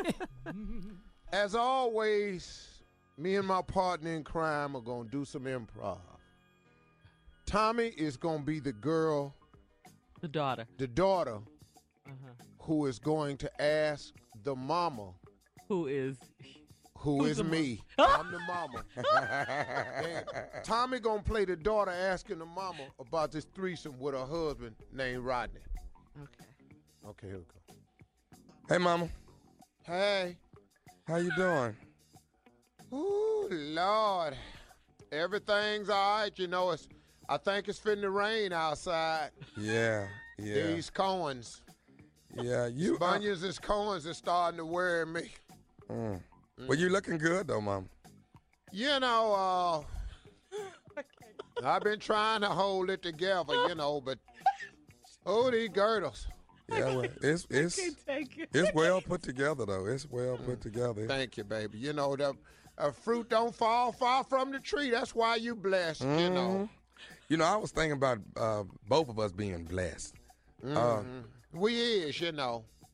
S2: As always, me and my partner in crime are going to do some improv. Tommy is going to be the girl.
S4: The daughter.
S2: The daughter
S4: uh-huh.
S2: who is going to ask the mama.
S4: Who is...
S2: Who is me? I'm the mama. And Tommy gonna play the daughter asking the mama about this threesome with her husband named Rodney.
S4: Okay.
S2: Okay, here we go.
S7: Hey, mama.
S2: Hey.
S7: How you doing?
S2: Ooh, Lord. Everything's all right. You know, it's. I think it's finna rain outside.
S7: Yeah, yeah.
S2: These coins.
S7: Yeah, you.
S2: Bunions is coins is starting to worry me.
S7: Mm. Well, you looking good, though, Mom.
S2: You know, uh, I've been trying to hold it together, you know, but, oh, these girdles.
S7: Yeah, well, it's it's
S4: it.
S7: it's well put together, though. It's well put together.
S2: Thank you, baby. You know, the uh, fruit don't fall far from the tree. That's why you blessed, mm-hmm. you know.
S7: You know, I was thinking about uh, both of us being blessed.
S2: Mm-hmm. Uh, we is, you know.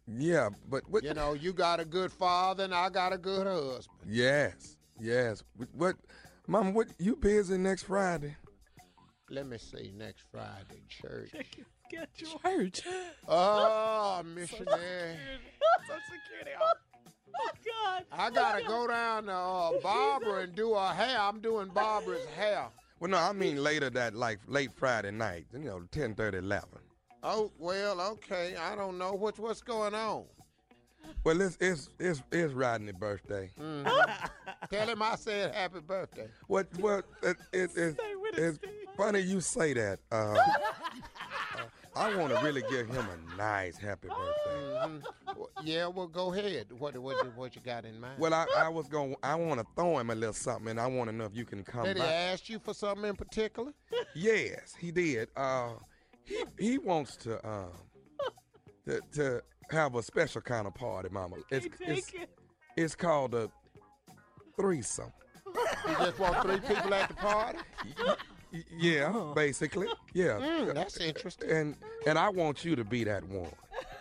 S7: Yeah, but what?
S2: You know, you got a good father and I got a good husband.
S7: Yes, yes. What, what Mama, what, you busy next Friday?
S2: Let me see, next Friday, church.
S10: Get your
S5: Church.
S2: Oh, missionary.
S10: Social Security. Oh, God.
S2: I gotta go down to uh, Barbara and do her hair. I'm doing Barbara's hair.
S7: Well, no, I mean later that, like, late Friday night, you know, ten thirty, eleven.
S2: Oh, well, okay. I don't know what's what's going on.
S7: Well, it's it's it's, it's Rodney's birthday.
S2: Mm-hmm. Tell him I said happy birthday.
S7: What what it, it, it, it's funny you say that. Uh, uh, I want to really give him a nice happy birthday.
S2: Mm-hmm. Well, yeah, well, go ahead. What what you, what you got in mind?
S7: Well, I, I was going. I want to throw him a little something, and I want to know if you can come
S2: Did he
S7: by.
S2: ask you for something in particular?
S7: Yes, he did. Uh, he he wants to um to, to have a special kind of party, Mama. It's it's, it's called a threesome.
S2: You just want three people at the party?
S7: Y- Yeah, basically. Yeah.
S2: Mm, that's interesting.
S7: And and I want you to be that one.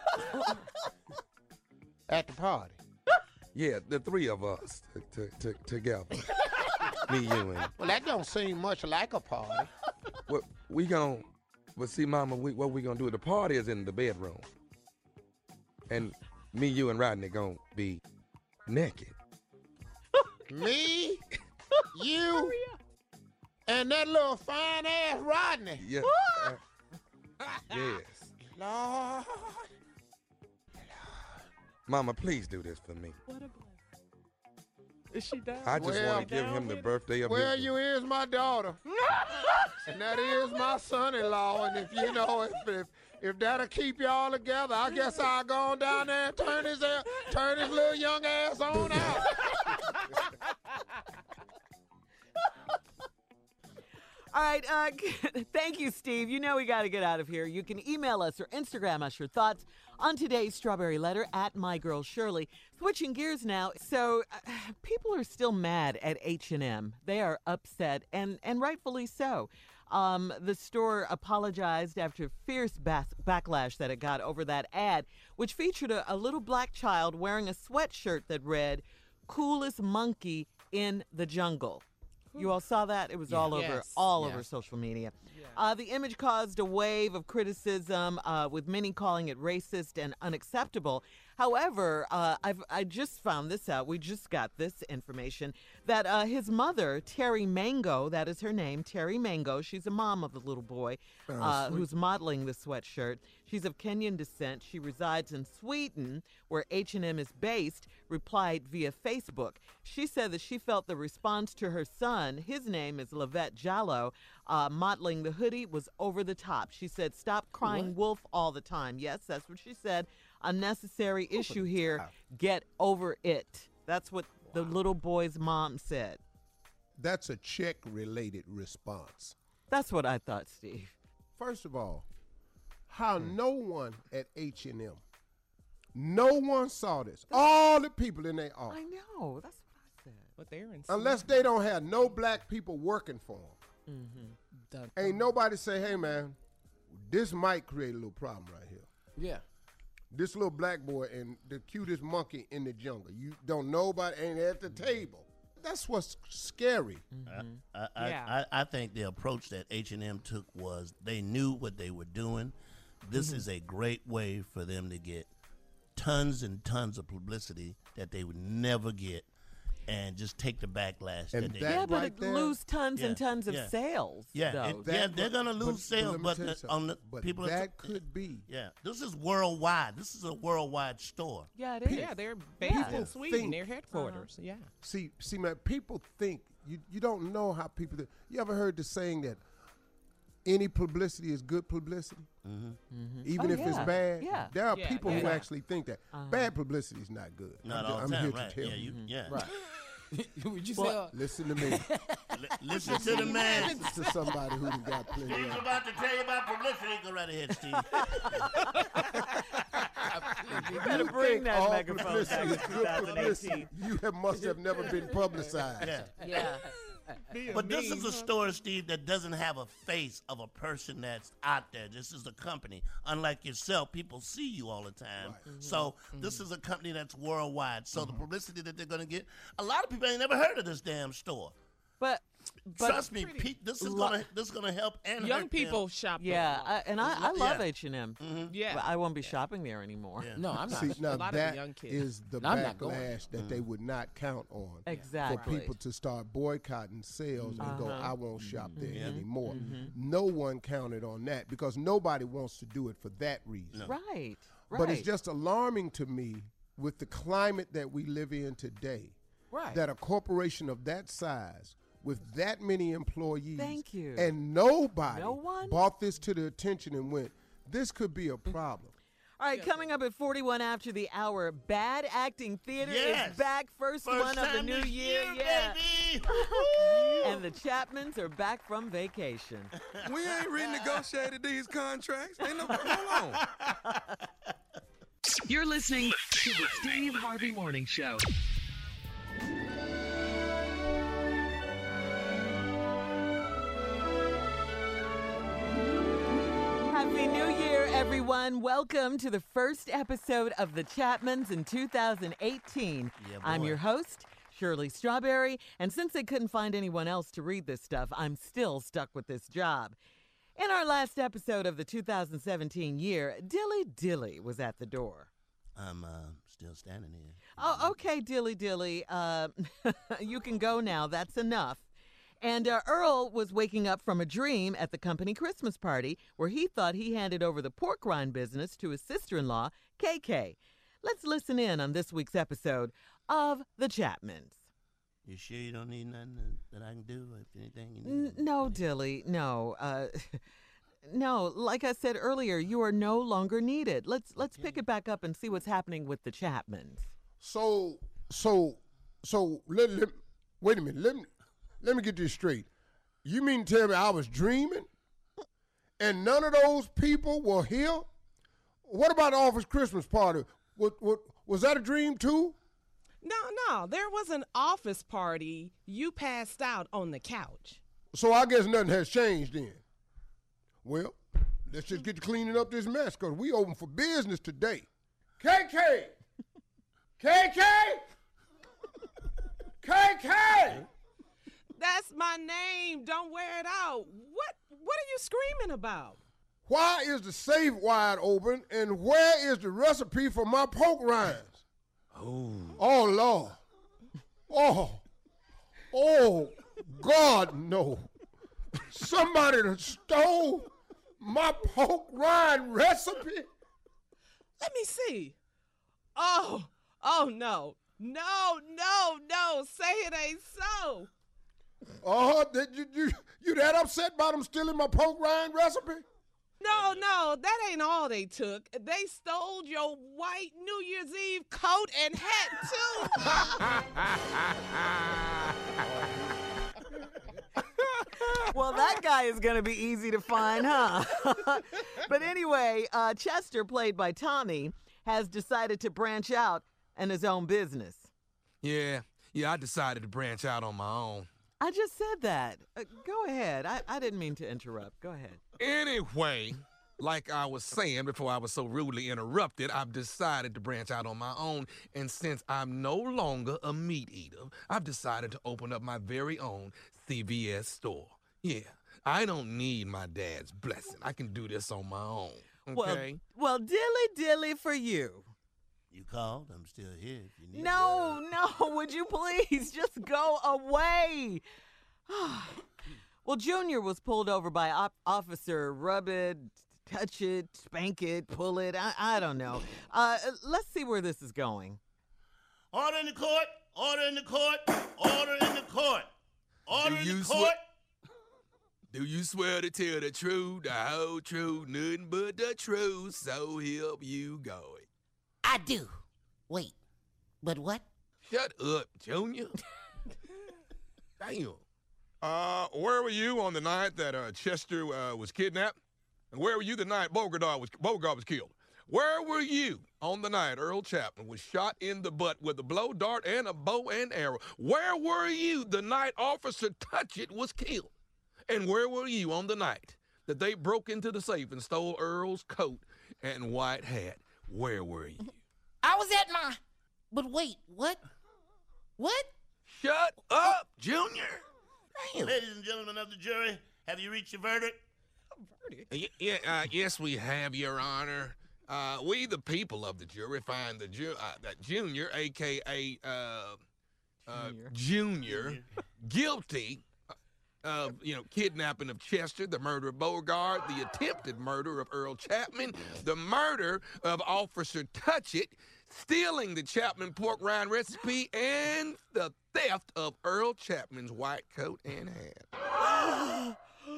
S2: At the party?
S7: Yeah, the three of us to, to, to, together. Me, you, and.
S2: Well, that don't seem much like a party.
S7: Well, we gon' but see, Mama, we, what we gonna do? The party is in the bedroom, and me, you, and Rodney gonna be naked.
S2: Me, you, and that little fine ass Rodney.
S7: Yeah. uh, yes.
S2: Lord.
S7: Mama, please do this for me.
S10: What a blessing. Is she down?
S7: I just
S2: Well,
S7: want to give
S10: down
S7: him the
S10: with it?
S7: birthday of
S2: Well,
S7: his.
S2: you is my daughter, and that is my son-in-law. And if you know, if if, if that'll keep y'all together, I guess I'll go on down there and turn his ass, turn his little young ass on out.
S4: All right. Uh, thank you, Steve. You know we got to get out of here. You can email us or Instagram us your thoughts on today's Strawberry Letter at My Girl Shirley. Switching gears now. So uh, people are still mad at H and M. They are upset, and, and rightfully so. Um, the store apologized after fierce bas- backlash that it got over that ad, which featured a, a little black child wearing a sweatshirt that read, "Coolest monkey in the jungle." You all saw that? It was all over,
S5: Yes.
S4: all
S5: Yeah.
S4: over social media. Uh, the image caused a wave of criticism, uh, with many calling it racist and unacceptable. However, uh, I've I just found this out. We just got this information that uh, his mother, Terry Mango, that is her name, Terry Mango. She's a mom of the little boy uh, who's modeling the sweatshirt. She's of Kenyan descent. She resides in Sweden, where H and M is based. Replied via Facebook. She said that she felt the response to her son, his name is Lavette Jallo, uh, modeling the hoodie was over the top. She said, "Stop crying wolf all the time." Yes, that's what she said. Unnecessary issue here. Get over it. That's what the little boy's mom said.
S2: That's a check-related response.
S4: That's what I thought, Steve.
S2: First of all, how no one at H and M, no one saw this. All the people in their office.
S4: I know. That's what I said.
S10: But they're in.
S2: Unless they don't have no black people working for them.
S4: Mm-hmm.
S2: Ain't nobody say, "Hey, man, this might create a little problem right here."
S5: Yeah.
S2: This little black boy and the cutest monkey in the jungle. You don't nobody ain't at the table. That's what's scary.
S6: I, I,
S10: Yeah.
S6: I, I think the approach that H and M took was they knew what they were doing. This is a great way for them to get tons and tons of publicity that they would never get, and just take the backlash
S2: And
S6: that they
S2: that
S4: Yeah,
S6: get.
S4: but
S2: right
S4: it
S2: there-
S4: lose tons and
S6: Yeah,
S4: tons of
S6: yeah.
S4: sales.
S6: Yeah,
S4: though.
S6: it- yeah,
S2: That
S6: they're
S2: right-
S6: gonna lose
S2: but-
S6: sales,
S2: let me
S6: but
S2: tell you
S6: the-
S2: something.
S6: on the
S2: but
S6: people. are-
S2: that could be.
S6: Yeah, this is worldwide. This is a worldwide store.
S4: Yeah, it is.
S10: Yeah, they're based
S4: Yeah.
S10: in Sweden.
S2: think-
S10: Their headquarters. Yeah.
S2: See, see, man, people think you you don't know how people think. You ever heard the saying that any publicity is good publicity, even
S4: Oh,
S2: if it's
S4: yeah.
S2: bad?
S4: Yeah.
S2: There are
S10: Yeah,
S2: people
S10: yeah.
S2: who actually think that bad publicity is not good.
S6: Not
S2: I'm,
S6: all
S2: I'm
S6: the
S2: here
S6: time, right?
S2: to tell
S6: Yeah,
S2: you.
S6: you, yeah.
S2: Right.
S5: Would you
S4: Well,
S5: say? uh,
S2: Listen to me.
S6: Li- listen to the man.
S2: Listen to somebody who done got plenty
S6: He's
S2: of.
S6: about to tell you about publicity. Go right ahead, Steve.
S4: You better
S2: You
S4: bring
S2: think
S4: that
S2: all
S4: microphone
S2: publicity
S4: back
S2: is
S4: to
S2: good publicity?
S4: twenty eighteen.
S2: You have, must have never been publicized.
S6: Yeah.
S4: Yeah.
S6: But this is a store, Steve, that doesn't have a face of a person that's out there. This is a company. Unlike yourself, people see you all the time.
S2: Right.
S6: Mm-hmm. So mm-hmm. this is a company that's worldwide. So mm-hmm. the publicity that they're going to get, a lot of people ain't never heard of this damn store.
S4: But, but
S6: trust me, Pete, this is gonna this is gonna help and
S10: young
S6: hurt
S10: people
S6: them.
S10: shop.
S4: Yeah, I, and I, I love
S6: yeah.
S4: H and M.
S6: Mm-hmm.
S10: Yeah,
S4: but I won't be shopping there anymore.
S5: Yeah. No, I'm not.
S2: See, now
S10: a lot
S2: that
S10: of the young kids.
S2: is the
S5: I'm not going.
S2: backlash that
S6: Mm.
S2: they would not count on.
S4: Exactly.
S2: For people to start boycotting sales and go,
S4: Uh-huh.
S2: I won't shop there
S6: Yeah.
S2: anymore.
S4: Mm-hmm.
S2: No one counted on that because nobody wants to do it for that reason.
S6: No.
S4: Right, right.
S2: But it's just alarming to me with the climate that we live in today
S5: Right.
S2: that a corporation of that size with that many employees
S4: Thank you.
S2: and nobody
S4: No one?
S2: brought this to the attention and went, this could be a problem.
S4: All right, coming up at forty-one after the hour, Bad Acting Theater
S6: Yes.
S4: is back. First,
S6: First
S4: one of the
S6: time
S4: new
S6: this
S4: year,
S6: year,
S4: yeah.
S6: baby.
S4: And the Chapmans are back from vacation.
S7: We ain't renegotiated these contracts. Ain't no, hold on.
S3: You're listening to the Steve Harvey Morning Show.
S4: Happy New Year, everyone. Welcome to the first episode of The Chapmans in two thousand eighteen.
S6: Yeah,
S4: I'm
S6: boy.
S4: your host, Shirley Strawberry, and since they couldn't find anyone else to read this stuff, I'm still stuck with this job. In our last episode of the two thousand seventeen year, Dilly Dilly was at the door.
S6: I'm uh, still standing here.
S4: Oh, okay, Dilly Dilly. Uh, you can go now. That's enough. And uh, Earl was waking up from a dream at the company Christmas party where he thought he handed over the pork rind business to his sister-in-law, K K. Let's listen in on this week's episode of The Chapmans.
S6: You sure you don't need nothing that, that I can do? If anything you
S4: N-
S6: need?
S4: no, Dilly, no. Uh, no, like I said earlier, you are no longer needed. Let's let's
S6: Okay.
S4: pick it back up and see what's happening with the Chapmans.
S2: So, so, so, let, let, wait a minute. Let me, let me get this straight. You mean to tell me I was dreaming and none of those people were here? What about the office Christmas party? What, what, was that a dream too?
S10: No, no, there was an office party. You passed out on the couch.
S2: So I guess nothing has changed then. Well, let's just get to cleaning up this mess because we open for business today. K K! K K! K K!
S10: That's my name. Don't wear it out. What What are you screaming about?
S2: Why is the safe wide open and where is the recipe for my pork rinds?
S7: Oh.
S2: Oh, Lord. Oh. Oh, God, no. Somebody done stole my pork rind recipe.
S10: Let me see. Oh, oh no. No, no, no. Say it ain't so.
S2: Oh, uh, you, you, you that upset about them stealing my pork rind recipe?
S10: No, no, that ain't all they took. They stole your white New Year's Eve coat and hat, too.
S4: Well, that guy is going to be easy to find, huh? But anyway, uh, Chester, played by Tommy, has decided to branch out in his own business.
S7: Yeah, yeah, I decided to branch out on my own.
S4: I just said that. Uh, go ahead. I, I didn't mean to interrupt. Go ahead.
S7: Anyway, like I was saying before I was so rudely interrupted, I've decided to branch out on my own. And since I'm no longer a meat eater, I've decided to open up my very own C V S store. Yeah, I don't need my dad's blessing. I can do this on my own. Okay?
S4: Well, well, dilly dilly for you.
S6: You called. I'm still here if you need
S4: No, no, would you please just go away? Well, Junior was pulled over by op- officer. Rub it, touch it, spank it, pull it. I, I don't know. Uh, let's see where this is going.
S6: Order in the court. Order in the court. Order in the court. Order
S7: Do
S6: in
S7: you
S6: the
S7: swear-
S6: court.
S7: Do you swear to tell the truth, the whole truth, nothing but the truth, so help you God?
S15: I do. Wait, but what?
S7: Shut up, Junior. Damn.
S16: Uh, where were you on the night that uh, Chester uh, was kidnapped? And where were you the night Beauregard was, Beauregard was killed? Where were you on the night Earl Chapman was shot in the butt with a blow dart and a bow and arrow? Where were you the night Officer Touchett was killed? And where were you on the night that they broke into the safe and stole Earl's coat and white hat? Where were you?
S15: I was at my. But wait, what? What?
S16: Shut up, Junior.
S6: Damn. Ladies and gentlemen of the jury, have you reached your verdict?
S16: Y- yeah, uh, yes, we have, Your Honor. Uh, we, the people of the jury, find the ju- uh, that Junior, a k a. Uh, uh, Junior, guilty of, you know, kidnapping of Chester, the murder of Beauregard, the attempted murder of Earl Chapman, the murder of Officer Touchett, stealing the Chapman pork rind recipe, and the theft of Earl Chapman's white coat and hat.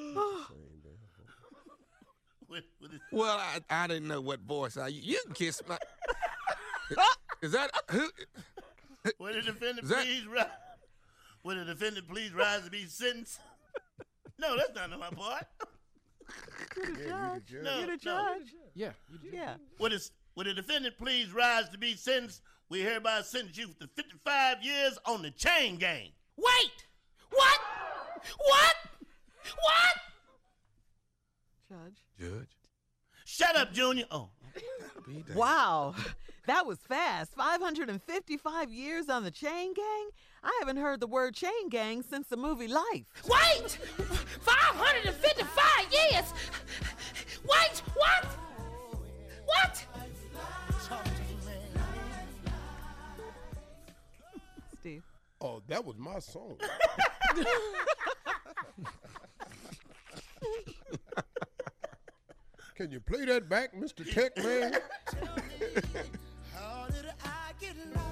S6: What, what is...
S16: Well, I, I didn't know what voice I. You can kiss my. Is that who?
S6: Would the defendant
S16: that...
S6: please rise? Would the defendant please rise to be sentenced? No, that's not my part.
S4: You're the judge.
S6: No,
S4: You're the
S6: no.
S4: judge.
S5: Yeah.
S4: Yeah.
S6: Would, it, would the defendant please rise to be sentenced? We hereby sentence you to fifty-five years on the chain gang.
S15: Wait! What? What? What?
S4: Judge.
S16: Judge.
S6: Shut up, Junior. Oh.
S4: Wow. That was fast. five hundred fifty-five years on the chain gang? I haven't heard the word chain gang since the movie Life.
S15: Wait! five hundred fifty-five years? Wait, what? What?
S4: Steve.
S2: Oh, that was my song. Can you play that back, Mister Tech Man?
S1: How did I get lost?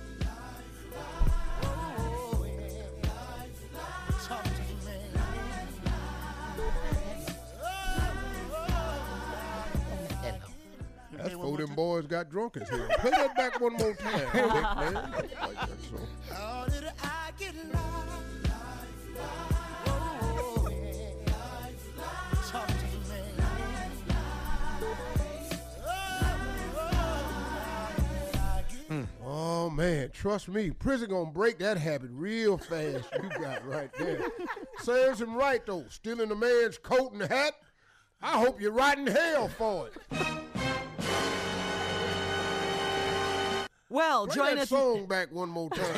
S1: Talk to me.
S2: That's before them boys got drunk as hell. Play that back one more time, Tech Man. Like that song.
S1: How did I get lost? Talk to me.
S2: Oh man, trust me, prison gonna break that habit real fast. You got right there. Serves him right though, stealing a man's coat and hat. I hope you're rotting hell for it.
S4: Well,
S2: Play
S4: join
S2: that
S4: us.
S2: song back one more time.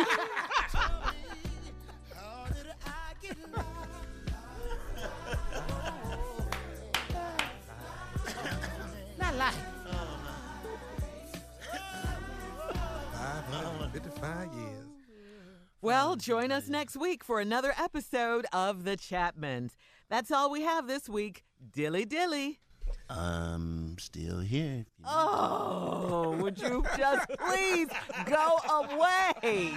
S15: Not like.
S16: five hundred fifty-five years.
S4: Well, join us next week for another episode of The Chapmans. That's all we have this week. Dilly dilly.
S6: I'm still here.
S4: Oh, would you just please go away?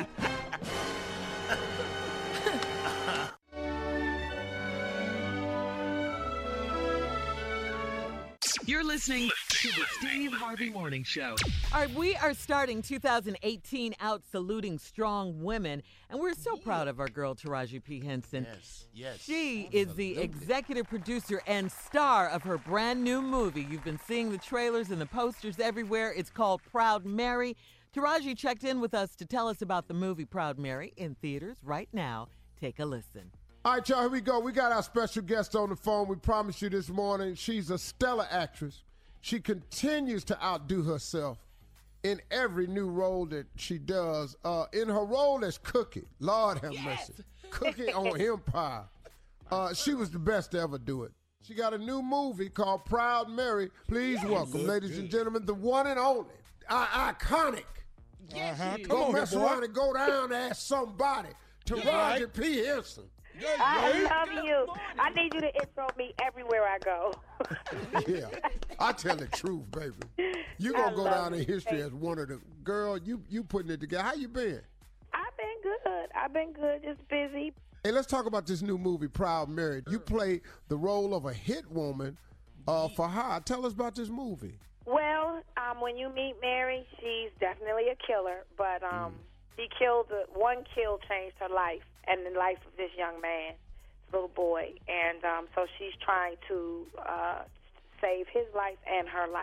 S3: You're listening to the Steve Harvey Morning Show.
S4: All right, we are starting two thousand eighteen out saluting strong women, and we're so proud of our girl, Taraji P. Henson.
S6: Yes, yes.
S4: She is the executive producer and star of her brand new movie. You've been seeing the trailers and the posters everywhere. It's called Proud Mary. Taraji checked in with us to tell us about the movie Proud Mary in theaters right now. Take a listen.
S2: All right, y'all, here we go. We got our special guest on the phone. We promised you this morning. She's a stellar actress. She continues to outdo herself in every new role that she does. Uh, in her role as Cookie, Lord have mercy, Cookie on Empire, uh, she was the best to ever do it. She got a new movie called Proud Mary. Please welcome, ladies and gentlemen, the one and only, uh, iconic.
S10: Yes,
S2: uh-huh.
S10: she is.
S2: Go
S10: Come on
S2: mess
S10: here, boy.
S2: around and go down and ask somebody. Taraji
S10: right.
S2: P. Henson.
S14: I love you. I need you to intro me everywhere I go.
S2: Yeah, I tell the truth, baby. You
S14: I
S2: gonna go
S14: love
S2: down in
S14: you.
S2: history as one of the girl. You you putting it together. How you been?
S14: I've been good. I've been good. Just busy.
S2: Hey, let's talk about this new movie, Proud Mary. You play the role of a hit woman uh, for her. Tell us about this movie.
S14: Well, um, when you meet Mary, she's definitely a killer, but um, she killed the, one kill changed her life and the life of this young man, this little boy, and um, so she's trying to uh, save his life and her life. She's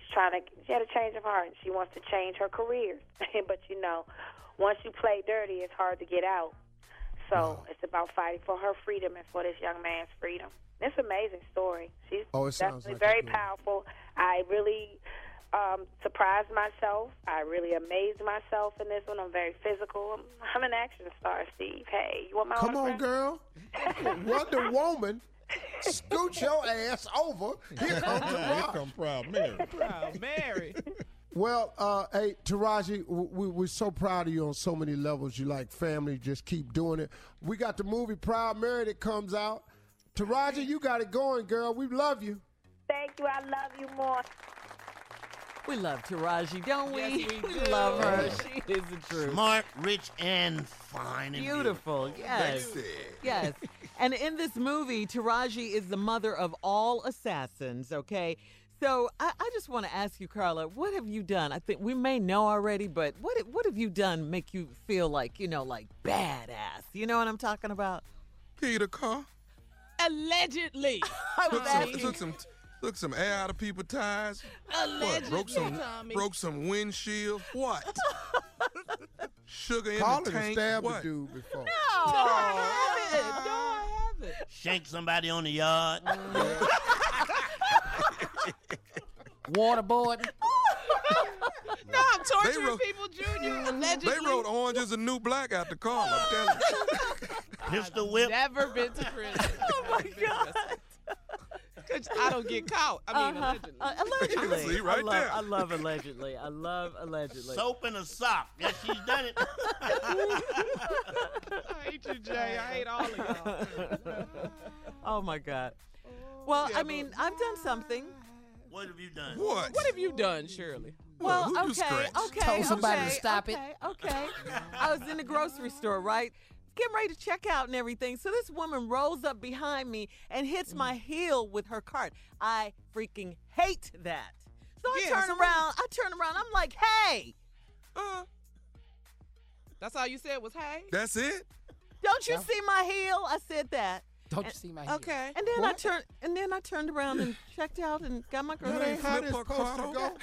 S17: trying to, she had a change of heart. She wants to change her career. But, you know, once you play dirty, it's hard to get out. So wow. It's about fighting for her freedom and for this young man's freedom. It's an amazing story. She's
S2: oh, it
S17: definitely
S2: like
S17: very powerful. I really um, surprised myself. I really amazed myself in this one. I'm very physical. I'm, I'm an action star, Steve. Hey, you want my
S2: Come
S17: autograph?
S2: on, girl. Wonder Woman. Scoot your ass over. Here comes the
S18: Here come Proud Mary.
S10: Proud Mary.
S2: Well, uh, hey, Taraji, we, we're so proud of you on so many levels. You like family, just keep doing it. We got the movie Proud Mary that comes out. Taraji, you got it going, girl. We love you.
S17: Thank you. I love you more.
S4: We love Taraji, don't we?
S10: Yes, we,
S4: we
S10: do.
S4: love her. She is the truth.
S6: Smart, rich, and fine. And
S4: beautiful.
S6: beautiful.
S4: Yes. Yes. And in this movie, Taraji is the mother of all assassins, okay? So I, I just want to ask you, Carla, what have you done? I think we may know already, but what what have you done make you feel like, you know, like badass? You know what I'm talking about?
S7: Key the car.
S10: Allegedly.
S7: Took some, took some took some air out of people's tires.
S10: Allegedly,
S7: what, broke some
S10: Tommy.
S7: broke some windshield. What? Sugar in
S2: Carla
S7: the tank.
S2: stabbed
S7: What?
S2: a dude before.
S10: No, I haven't. No, I haven't.
S6: Shank somebody on the yard.
S5: Waterboarding.
S10: No, I'm torturing
S7: They wrote-
S10: people, Junior. Allegedly.
S7: They wrote Orange is the New Black out the car. I'm telling you.
S6: Pistol whip.
S10: Never been to prison.
S4: Oh, my God.
S10: Because I don't get caught. I mean,
S4: Uh-huh.
S10: allegedly.
S4: Uh, allegedly.
S7: See, right
S4: I love,
S7: there.
S4: I love allegedly. I love allegedly.
S6: Soap and a sock. Yes, she's done it.
S10: I hate you, Jay. I hate all of y'all.
S4: Oh, my God. Well, I mean, I've done something.
S6: What have you done?
S7: What?
S10: What have you done, Shirley?
S4: Well,
S7: who you
S4: okay,
S7: scratched?
S4: okay,
S5: Told somebody to
S4: okay,
S5: stop
S4: okay, it. Okay, I was in the grocery store, right? Getting ready to check out and everything. So this woman rolls up behind me and hits my heel with her cart. I freaking hate that. So I
S10: Yeah,
S4: turn
S10: so what-
S4: around. I turn around. I'm like, hey,
S10: Uh, that's all you said was hey?
S7: That's it?
S4: don't you see my heel? I said that.
S5: Don't you see my heel?
S10: Okay.
S4: And then I
S7: What?
S4: turned and then I turned around and checked out and got my
S2: That
S4: groceries.
S2: ain't how this
S7: Flip her
S2: supposed to
S7: car
S2: go.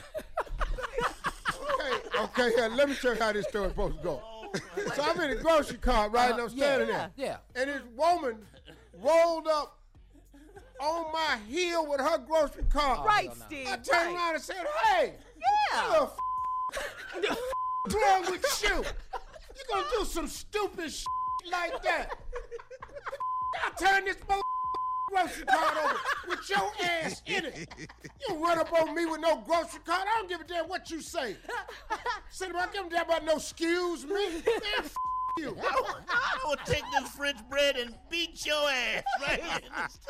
S2: okay, okay, here, let me tell you how this story supposed to go. So I'm in the grocery cart, right, and I'm standing
S5: yeah,
S2: there.
S5: yeah.
S2: And this woman rolled up on my heel with her grocery cart.
S4: Right,
S5: hell no.
S4: Steve.
S2: I turned
S4: right.
S2: around and said, hey,
S4: Yeah.
S2: little f- what's wrong with you? You gonna do some stupid shit like that? I turn this mother grocery cart over with your ass in it. You don't run up on me with no grocery cart. I don't give a damn what you say. Said, I don't give a damn about no excuse me. Man, f- you.
S6: I will take this French bread and beat your ass right here.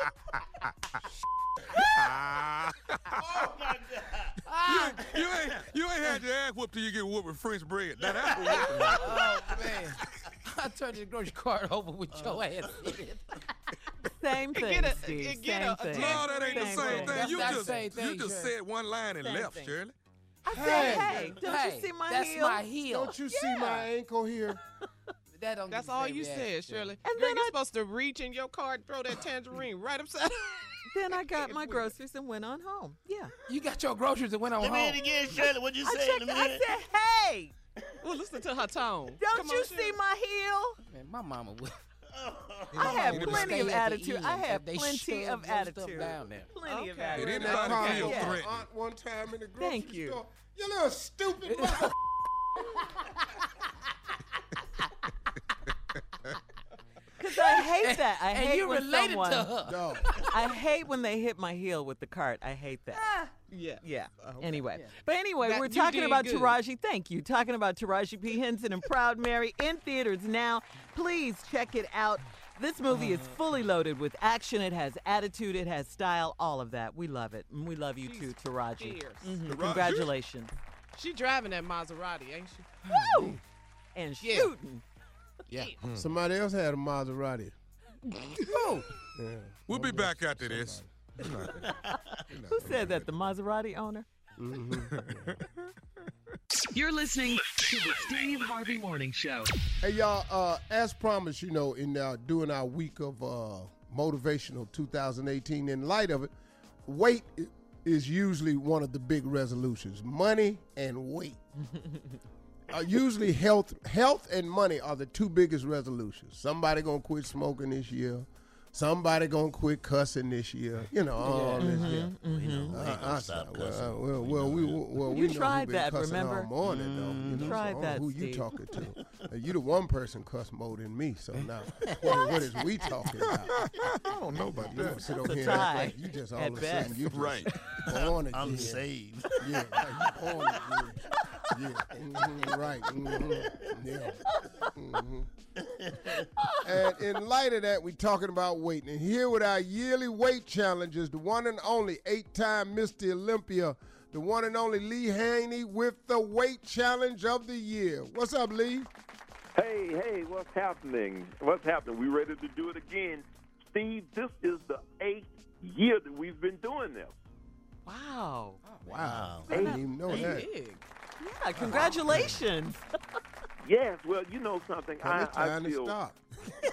S6: Oh, my God.
S7: You, you ain't you ain't had your ass whooped till you get whooped with French bread. Now that's what whooping like.
S5: Oh, man. I turned the grocery cart over with your ass in it.
S4: Same thing,
S10: Get a-
S4: Steve.
S10: get
S4: Same
S10: a-
S4: thing.
S7: No, that ain't the
S4: Same
S7: same thing.
S5: That's
S7: You
S5: not the
S7: just
S5: same
S7: you
S5: thing,
S7: just
S5: Shirley.
S7: said one line and
S4: Same
S7: left,
S4: thing.
S7: Shirley.
S4: I said,
S2: Hey.
S4: hey, don't
S5: Hey,
S4: you see my
S5: that's
S4: heel?
S5: my heel.
S2: Don't you see my ankle here?
S5: That don't
S10: That's
S5: get the
S10: all
S5: same
S10: you
S5: reaction.
S10: said, Shirley.
S4: And
S10: Girl,
S4: then
S10: you're
S4: I-
S10: supposed to reach in your car and throw that tangerine right upside.
S4: Then I got my groceries and went on home. Yeah.
S5: You got your groceries and went on
S6: Let me
S5: home.
S6: hear it again, Shirley. What'd you
S4: I
S6: say in
S4: checked.
S6: a
S4: I
S6: minute?
S4: said, hey,
S10: Well, listen to her tone.
S4: don't
S10: Come
S4: you
S10: on,
S4: see
S10: Shirley.
S4: my heel?
S5: Man, my mama would.
S4: I have
S5: would
S4: plenty
S5: stay
S4: of
S5: at the
S4: attitude.
S5: end
S4: I
S5: and
S4: have
S5: they
S4: plenty
S5: shoved
S4: of
S5: your stuff
S4: attitude.
S5: down there.
S4: Plenty of
S10: Okay.
S4: attitude.
S7: Did
S2: That
S7: anybody
S2: car
S7: feel
S2: was my
S7: threatened?
S2: aunt one time in the grocery
S4: Thank you.
S2: store. You little stupid mother.
S4: Because I hate that. I
S5: And
S4: hate
S5: you
S4: when
S5: related
S4: someone,
S5: to her.
S2: No.
S4: I hate when they hit my heel with the cart. I hate that.
S10: Yeah.
S4: Yeah.
S10: Okay.
S4: Anyway.
S5: Yeah.
S4: But anyway,
S10: That-
S4: we're
S10: you
S4: talking
S10: did
S4: about
S10: good.
S4: Taraji. Thank you. Talking about Taraji P. Henson and Proud Mary in theaters now. Please check it out. This movie is fully loaded with action. It has attitude. It has style. All of that. We love it. And we love you
S10: She's
S4: too, Taraji.
S10: fierce.
S4: Mhm.
S7: Taraji?
S4: Congratulations.
S10: She driving that Maserati, ain't she?
S4: Woo! And
S10: Yeah.
S4: shooting.
S5: Yeah.
S2: Somebody else had a Maserati.
S5: Who?
S2: Yeah.
S7: We'll be back after this.
S4: Who said that? The Maserati owner?
S3: You're listening to the Steve Harvey Morning Show.
S2: Hey, y'all, uh, as promised, you know, in uh, doing our week of uh, motivational two thousand eighteen, in light of it, weight is usually one of the big resolutions. Money and weight. uh, usually health health and money are the two biggest resolutions. Somebody going to quit smoking this year. Somebody gonna quit cussing this year, you know. All
S4: Yeah.
S2: this
S4: Mhm,
S2: year.
S4: mhm.
S6: We know. We
S2: Uh,
S6: ain't gonna
S2: I-
S6: stop
S2: well,
S6: cussing.
S2: uh, well, well, we well
S4: You
S2: we know
S4: tried
S2: who been
S4: that,
S2: cussing
S4: remember?
S2: all morning though. You know,
S4: tried
S2: so
S4: that,
S2: who you
S4: Steve.
S2: talking to? Uh, you the one person cuss more than me. So now, what, what is we talking about?
S16: I don't know about
S2: You
S16: that.
S2: don't sit over
S4: It's
S2: here
S4: a
S2: and act
S4: tie,
S2: like you just all
S4: at
S2: of a sudden
S4: best.
S2: you just
S16: Right.
S2: born again.
S6: I'm saved.
S2: Yeah, like you born again. Yeah, mhm, right. mhm, Yeah. mhm. And in light of that, we're talking about weight. And here with our yearly weight challenges, the one and only eight-time Mister Olympia, the one and only Lee Haney with the weight challenge of the year. What's up, Lee?
S13: Hey, hey, what's happening? What's happening? We ready to do it again. Steve, this is the eighth year that we've been doing this.
S4: Wow.
S2: Wow. I didn't even know that.
S10: Big.
S4: Yeah, congratulations.
S13: Yes, well, you know something.
S2: Well,
S13: I,
S2: it's time
S13: I feel,
S2: to stop.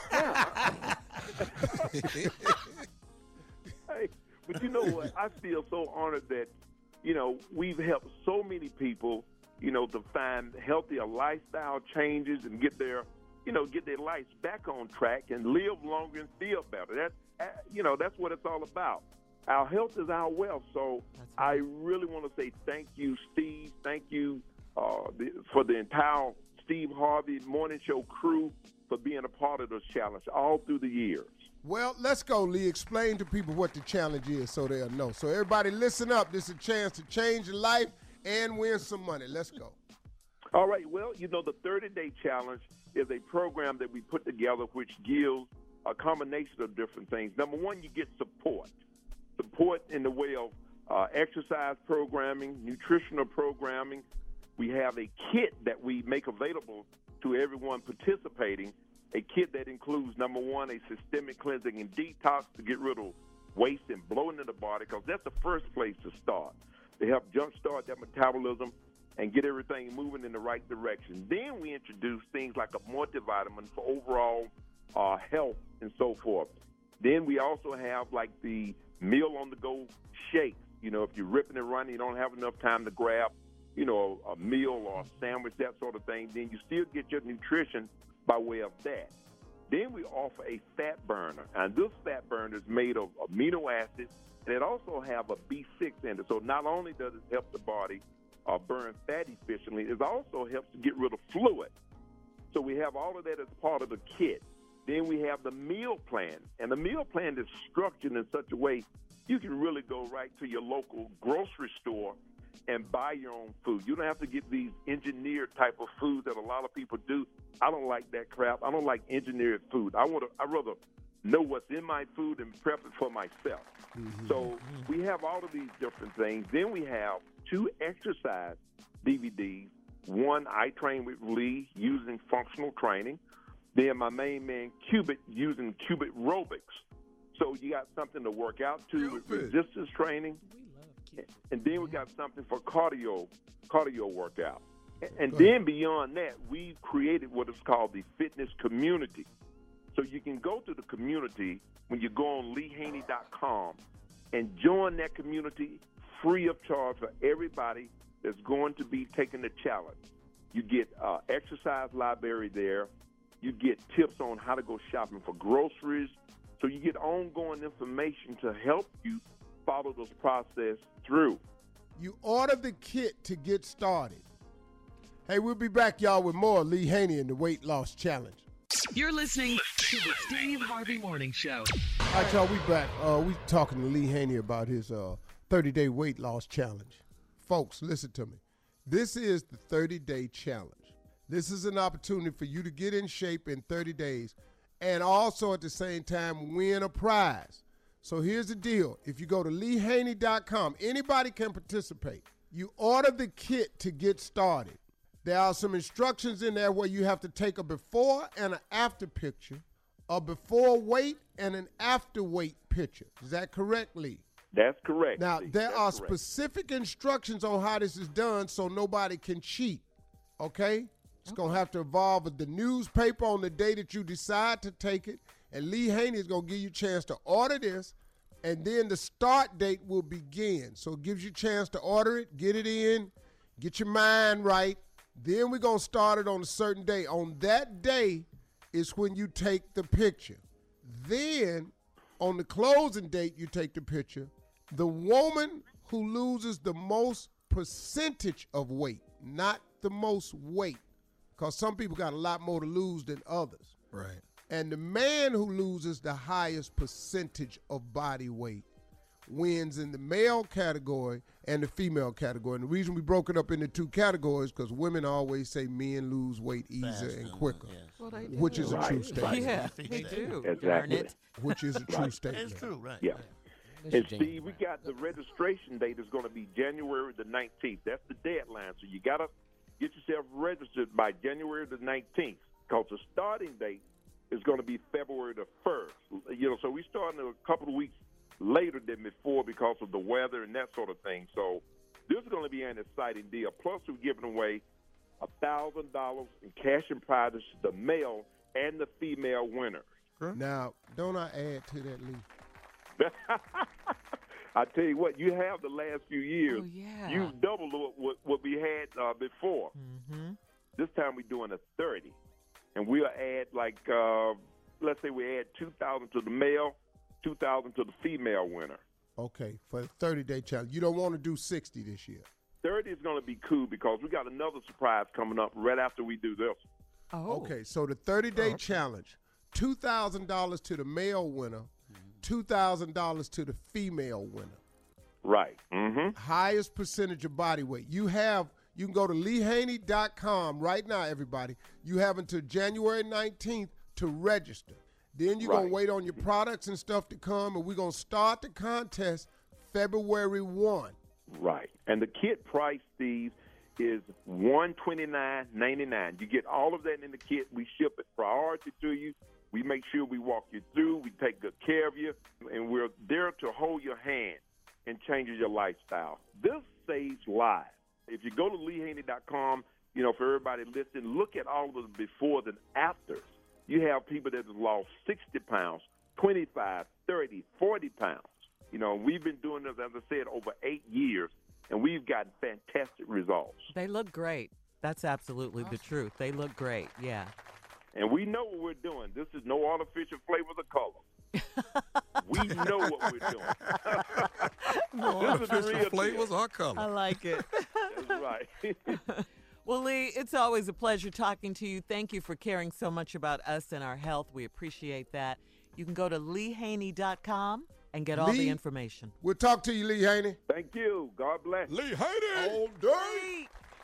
S13: Hey, but you know what? I feel so honored that, you know, we've helped so many people, you know, to find healthier lifestyle changes and get their, you know, get their lives back on track and live longer and feel better. That's, uh, you know, that's what it's all about. Our health is our wealth. So I really want to say thank you, Steve. Thank you uh, the, for the entire Steve Harvey Morning Show crew for being a part of this challenge all through the years.
S2: Well, let's go, Lee. Explain to people what the challenge is so they'll know. So everybody listen up. This is a chance to change your life and win some money. Let's go.
S13: All right. Well, you know, the thirty-day challenge is a program that we put together which gives a combination of different things. Number one, you get support. Support in the way of uh, exercise programming, nutritional programming. We have a kit that we make available to everyone participating, a kit that includes, number one, a systemic cleansing and detox to get rid of waste and bloating in the body, because that's the first place to start, to help jumpstart that metabolism and get everything moving in the right direction. Then we introduce things like a multivitamin for overall uh, health and so forth. Then we also have like the meal on the go shake. You know, if you're ripping and running, you don't have enough time to grab, you know, a meal or a sandwich, that sort of thing, then you still get your nutrition by way of that. Then we offer a fat burner, and this fat burner is made of amino acids, and it also have a B six in it. So not only does it help the body uh, burn fat efficiently, it also helps to get rid of fluid. So we have all of that as part of the kit. Then we have the meal plan, and the meal plan is structured in such a way you can really go right to your local grocery store and buy your own food. You don't have to get these engineered type of food that a lot of people do. I don't like that crap. I don't like engineered food. I want to. I rather know what's in my food and prep it for myself.
S2: Mm-hmm.
S13: So we have all of these different things. Then we have two exercise D V Ds. One, I Train with Lee using functional training. Then my main man, Cubit, using Cubit aerobics. So you got something to work out to with resistance training. And then we got something for cardio, cardio workout. And, and then beyond that, we've created what is called the fitness community. So you can go to the community when you go on lee haney dot com and join that community free of charge for everybody that's going to be taking the challenge. You get uh, exercise library there. You get tips on how to go shopping for groceries. So you get ongoing information to help you follow this process through.
S2: You order the kit to get started. Hey, we'll be back, y'all, with more Lee Haney and the Weight Loss Challenge.
S3: You're listening to the Steve Harvey Morning Show.
S2: All right, y'all, we back. Uh, we talking to Lee Haney about his uh, thirty-day weight loss challenge. Folks, listen to me. This is the thirty-day challenge. This is an opportunity for you to get in shape in thirty days and also at the same time win a prize. So here's the deal. If you go to lee haney dot com, anybody can participate. You order the kit to get started. There are some instructions in there where you have to take a before and an after picture, a before weight and an after weight picture. Is that correct, Lee?
S13: That's correct.
S2: Now,
S13: Steve.
S2: there
S13: That's
S2: are
S13: correct.
S2: specific instructions on how this is done so nobody can cheat, okay? It's going to have to involve the newspaper on the day that you decide to take it, and Lee Haney is going to give you a chance to order this, And then the start date will begin. So it gives you a chance to order it, get it in, get your mind right. Then we're going to start it on a certain day. On that day is when you take the picture. Then on the closing date, you take the picture. The woman who loses the most percentage of weight, not the most weight, because some people got a lot more to lose than others.
S7: Right.
S2: And the man who loses the highest percentage of body weight wins in the male category and the female category. And the reason we broke it up into two categories because women always say men lose weight easier
S6: Faster,
S2: and quicker,
S6: yes.
S4: Well, they
S2: which
S4: do.
S2: is a
S13: Right,
S2: true statement.
S13: right.
S4: Yeah, they do. Darn
S13: Exactly.
S4: it.
S2: Which is a true
S13: Right.
S2: statement.
S6: It's true, right?
S13: Yeah.
S5: That's
S13: And
S5: genuine.
S13: Steve, we got the registration date is going to be January the nineteenth. That's the deadline. So you got to get yourself registered by January the nineteenth because the starting date is going to be February the first. You know, so we starting a couple of weeks later than before because of the weather and that sort of thing. So this is going to be an exciting deal. Plus, we're giving away one thousand dollars in cash and prizes to the male and the female winners.
S2: Now, don't I add to that, Lee?
S13: I tell you what, you have the last few years.
S4: Oh, yeah.
S13: You've doubled what, what, what we had uh, before.
S4: Mm-hmm.
S13: This time we're doing a thirty. And we'll add, like, uh, let's say we add two thousand to the male, two thousand to the female winner.
S2: Okay, for the thirty-day challenge. You don't want to do sixty this year.
S13: thirty is going to be cool because we got another surprise coming up right after we do this.
S4: Oh.
S2: Okay, so the thirty-day challenge, two thousand dollars to the male winner, two thousand dollars to the female winner.
S13: Right. Mm-hmm.
S2: Highest percentage of body weight. You have, you can go to lee haney dot com right now, everybody. You have until January nineteenth to register. Then you're going
S13: Right.
S2: to wait on your products and stuff to come, and we're going to start the contest February first.
S13: Right. And the kit price, Steve, is one twenty-nine ninety-nine. You get all of that in the kit. We ship it priority to you. We make sure we walk you through. We take good care of you. And we're there to hold your hand and change your lifestyle. This saves lives. If you go to lee haney dot com, you know, for everybody listening, look at all of the befores and afters. You have people that have lost sixty pounds, twenty-five, thirty, forty pounds. You know, we've been doing this, as I said, over eight years, and we've gotten fantastic results.
S4: They look great. That's absolutely the truth. They look great. Yeah.
S13: And we know what we're doing. This is no artificial flavors or color. We know what we're doing.
S7: No
S13: This is the
S7: artificial
S13: real
S7: flavors
S13: deal.
S7: or color.
S4: I like it.
S13: That's right.
S4: Well, Lee, it's always a pleasure talking to you. Thank you for caring so much about us and our health. We appreciate that. You can go to lee haney dot com and get all
S2: Lee,
S4: the information.
S2: We'll talk to you, Lee Haney.
S13: Thank you. God bless.
S7: Lee Haney.
S2: All day.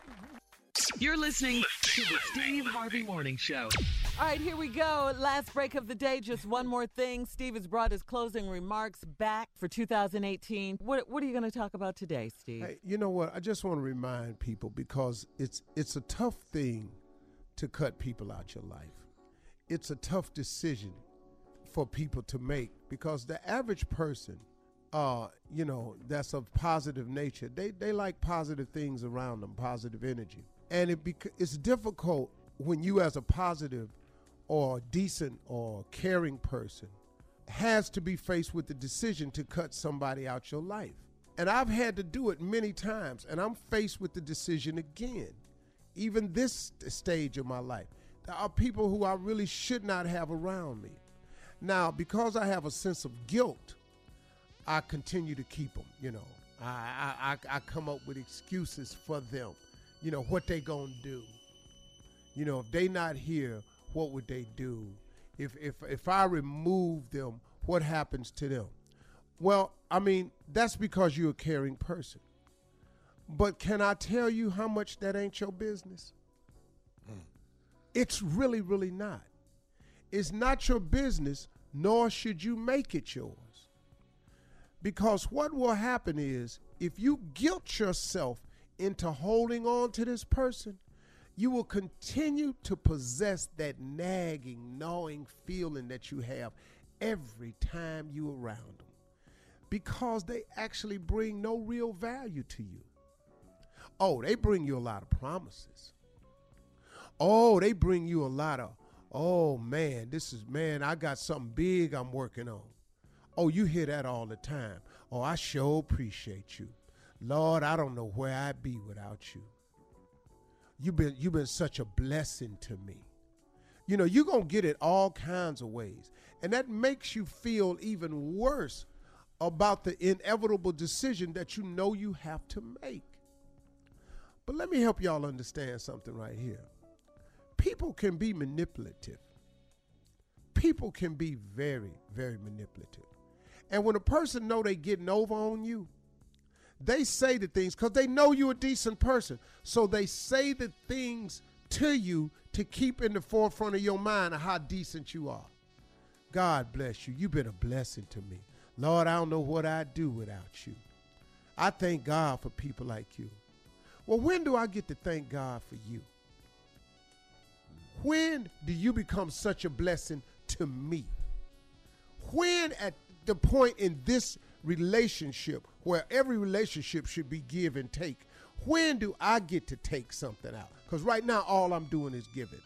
S3: You're listening to the Steve Harvey Morning Show.
S4: All right, here we go. Last break of the day. Just one more thing. Steve has brought his closing remarks back for two thousand eighteen. What What are you going to talk about today, Steve?
S2: Hey, you know what? I just want to remind people because it's it's a tough thing to cut people out your life. It's a tough decision for people to make because the average person, uh, you know, that's of positive nature, they they like positive things around them, positive energy, and it bec- it's difficult when you, as a positive or decent or caring person, has to be faced with the decision to cut somebody out your life. And I've had to do it many times, and I'm faced with the decision again. Even this st- stage of my life, there are people who I really should not have around me. Now, because I have a sense of guilt, I continue to keep them, you know. I, I, I, I come up with excuses for them, you know, what they gonna do. You know, if they not here, what would they do? If if if I remove them, what happens to them? Well, I mean, that's because you're a caring person. But can I tell you how much that ain't your business? Mm. It's really, really not. It's not your business, nor should you make it yours. Because what will happen is, if you guilt yourself into holding on to this person, you will continue to possess that nagging, gnawing feeling that you have every time you're around them, because they actually bring no real value to you. Oh, they bring you a lot of promises. Oh, they bring you a lot of, oh man, this is, man, I got something big I'm working on. Oh, you hear that all the time. Oh, I sure appreciate you. Lord, I don't know where I'd be without you. You've been, you've been such a blessing to me. You know, you're going to get it all kinds of ways. And that makes you feel even worse about the inevitable decision that you know you have to make. But let me help y'all understand something right here. People can be manipulative. People can be very, very manipulative. And when a person know they getting over on you, they say the things because they know you're a decent person. So they say the things to you to keep in the forefront of your mind of how decent you are. God bless you. You've been a blessing to me. Lord, I don't know what I'd do without you. I thank God for people like you. Well, when do I get to thank God for you? When do you become such a blessing to me? When at the point in this relationship where every relationship should be give and take, when do I get to take something out? Because right now, all I'm doing is giving.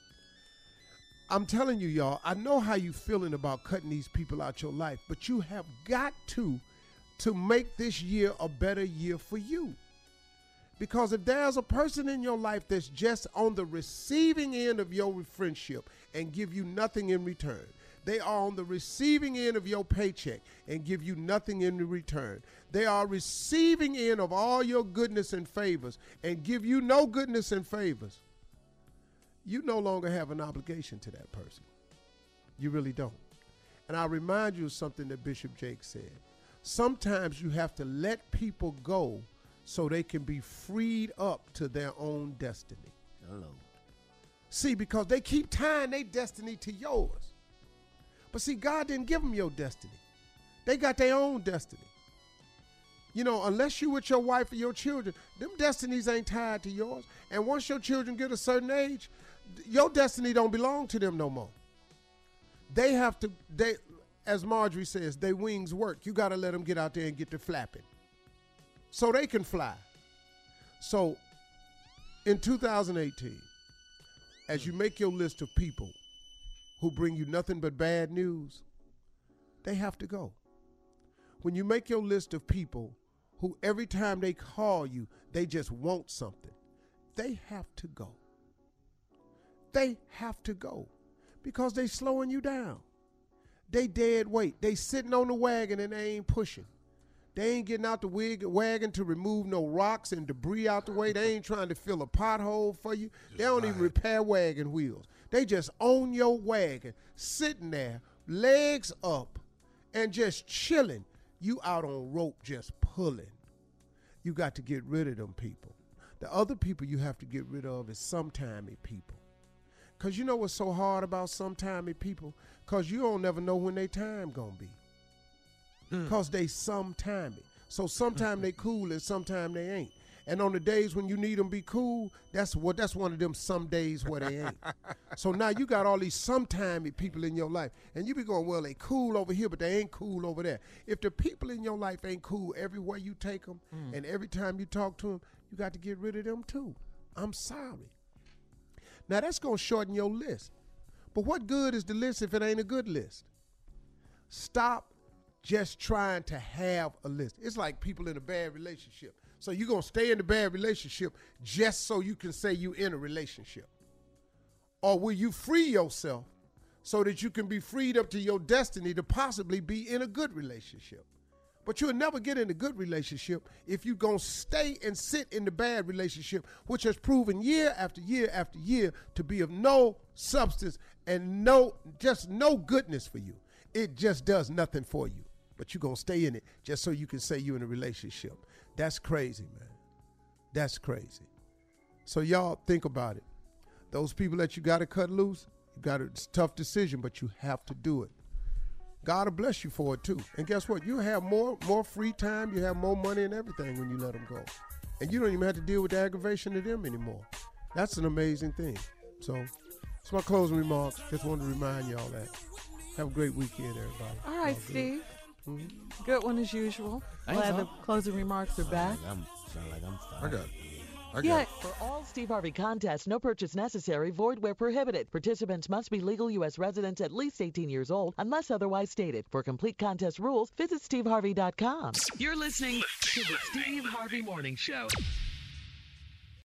S2: I'm telling you, y'all, I know how you feeling about cutting these people out your life, but you have got to, to make this year a better year for you. Because if there's a person in your life that's just on the receiving end of your friendship and give you nothing in return, they are on the receiving end of your paycheck and give you nothing in return. They are receiving end of all your goodness and favors and give you no goodness and favors. You no longer have an obligation to that person. You really don't. And I'll remind you of something that Bishop Jake said. Sometimes you have to let people go so they can be freed up to their own destiny. Hello. See, because they keep tying their destiny to yours. But see, God didn't give them your destiny. They got their own destiny. You know, unless you with your wife or your children, them destinies ain't tied to yours. And once your children get a certain age, your destiny don't belong to them no more. They have to, they, as Marjorie says, their wings work. You got to let them get out there and get to flapping so they can fly. So in two thousand eighteen, as you make your list of people who bring you nothing but bad news, they have to go. When you make your list of people who every time they call you, they just want something, they have to go. They have to go because they slowing you down. They dead weight. They sitting on the wagon and they ain't pushing. They ain't getting out the wig, wagon to remove no rocks and debris out the way. They ain't trying to fill a pothole for you. Just they don't ride. Even repair wagon wheels. They just own your wagon, sitting there, legs up, and just chilling. You out on rope just pulling. You got to get rid of them people. The other people you have to get rid of is sometimey people. Because you know what's so hard about sometimey people? Because you don't never know when their time going to be. Because they sometimey. So sometime they cool and sometime they ain't. And on the days when you need them be cool, that's what that's one of them some days where they ain't. So now you got all these sometimey people in your life. And you be going, well, they cool over here, but they ain't cool over there. If the people in your life ain't cool everywhere you take them mm. and every time you talk to them, you got to get rid of them too. I'm sorry. Now that's going to shorten your list. But what good is the list if it ain't a good list? Stop just trying to have a list. It's like people in a bad relationship. So you're going to stay in the bad relationship just so you can say you in a relationship? Or will you free yourself so that you can be freed up to your destiny to possibly be in a good relationship? But you'll never get in a good relationship if you're going to stay and sit in the bad relationship, which has proven year after year after year to be of no substance and no, just no goodness for you. It just does nothing for you. But you're going to stay in it just so you can say you're in a relationship. That's crazy, man. That's crazy. So y'all think about it. Those people that you got to cut loose, you got a it's a tough decision, but you have to do it. God will bless you for it too. And guess what? You have more more free time. You have more money and everything when you let them go. And you don't even have to deal with the aggravation of them anymore. That's an amazing thing. So that's my closing remarks. Just wanted to remind y'all that. Have a great weekend, everybody.
S4: All right,
S2: All
S4: Steve.
S2: Mm-hmm.
S4: Good one as usual.
S5: Thanks,
S4: Glad
S5: huh?
S4: the closing remarks are back.
S6: I'm, sound like I'm
S7: I got I got
S4: Yeah,
S7: it.
S4: for all Steve Harvey contests, no purchase necessary, void where prohibited. Participants must be legal U S residents at least eighteen years old, unless otherwise stated. For complete contest rules, visit steve harvey dot com.
S3: You're listening to the Steve Harvey Morning Show.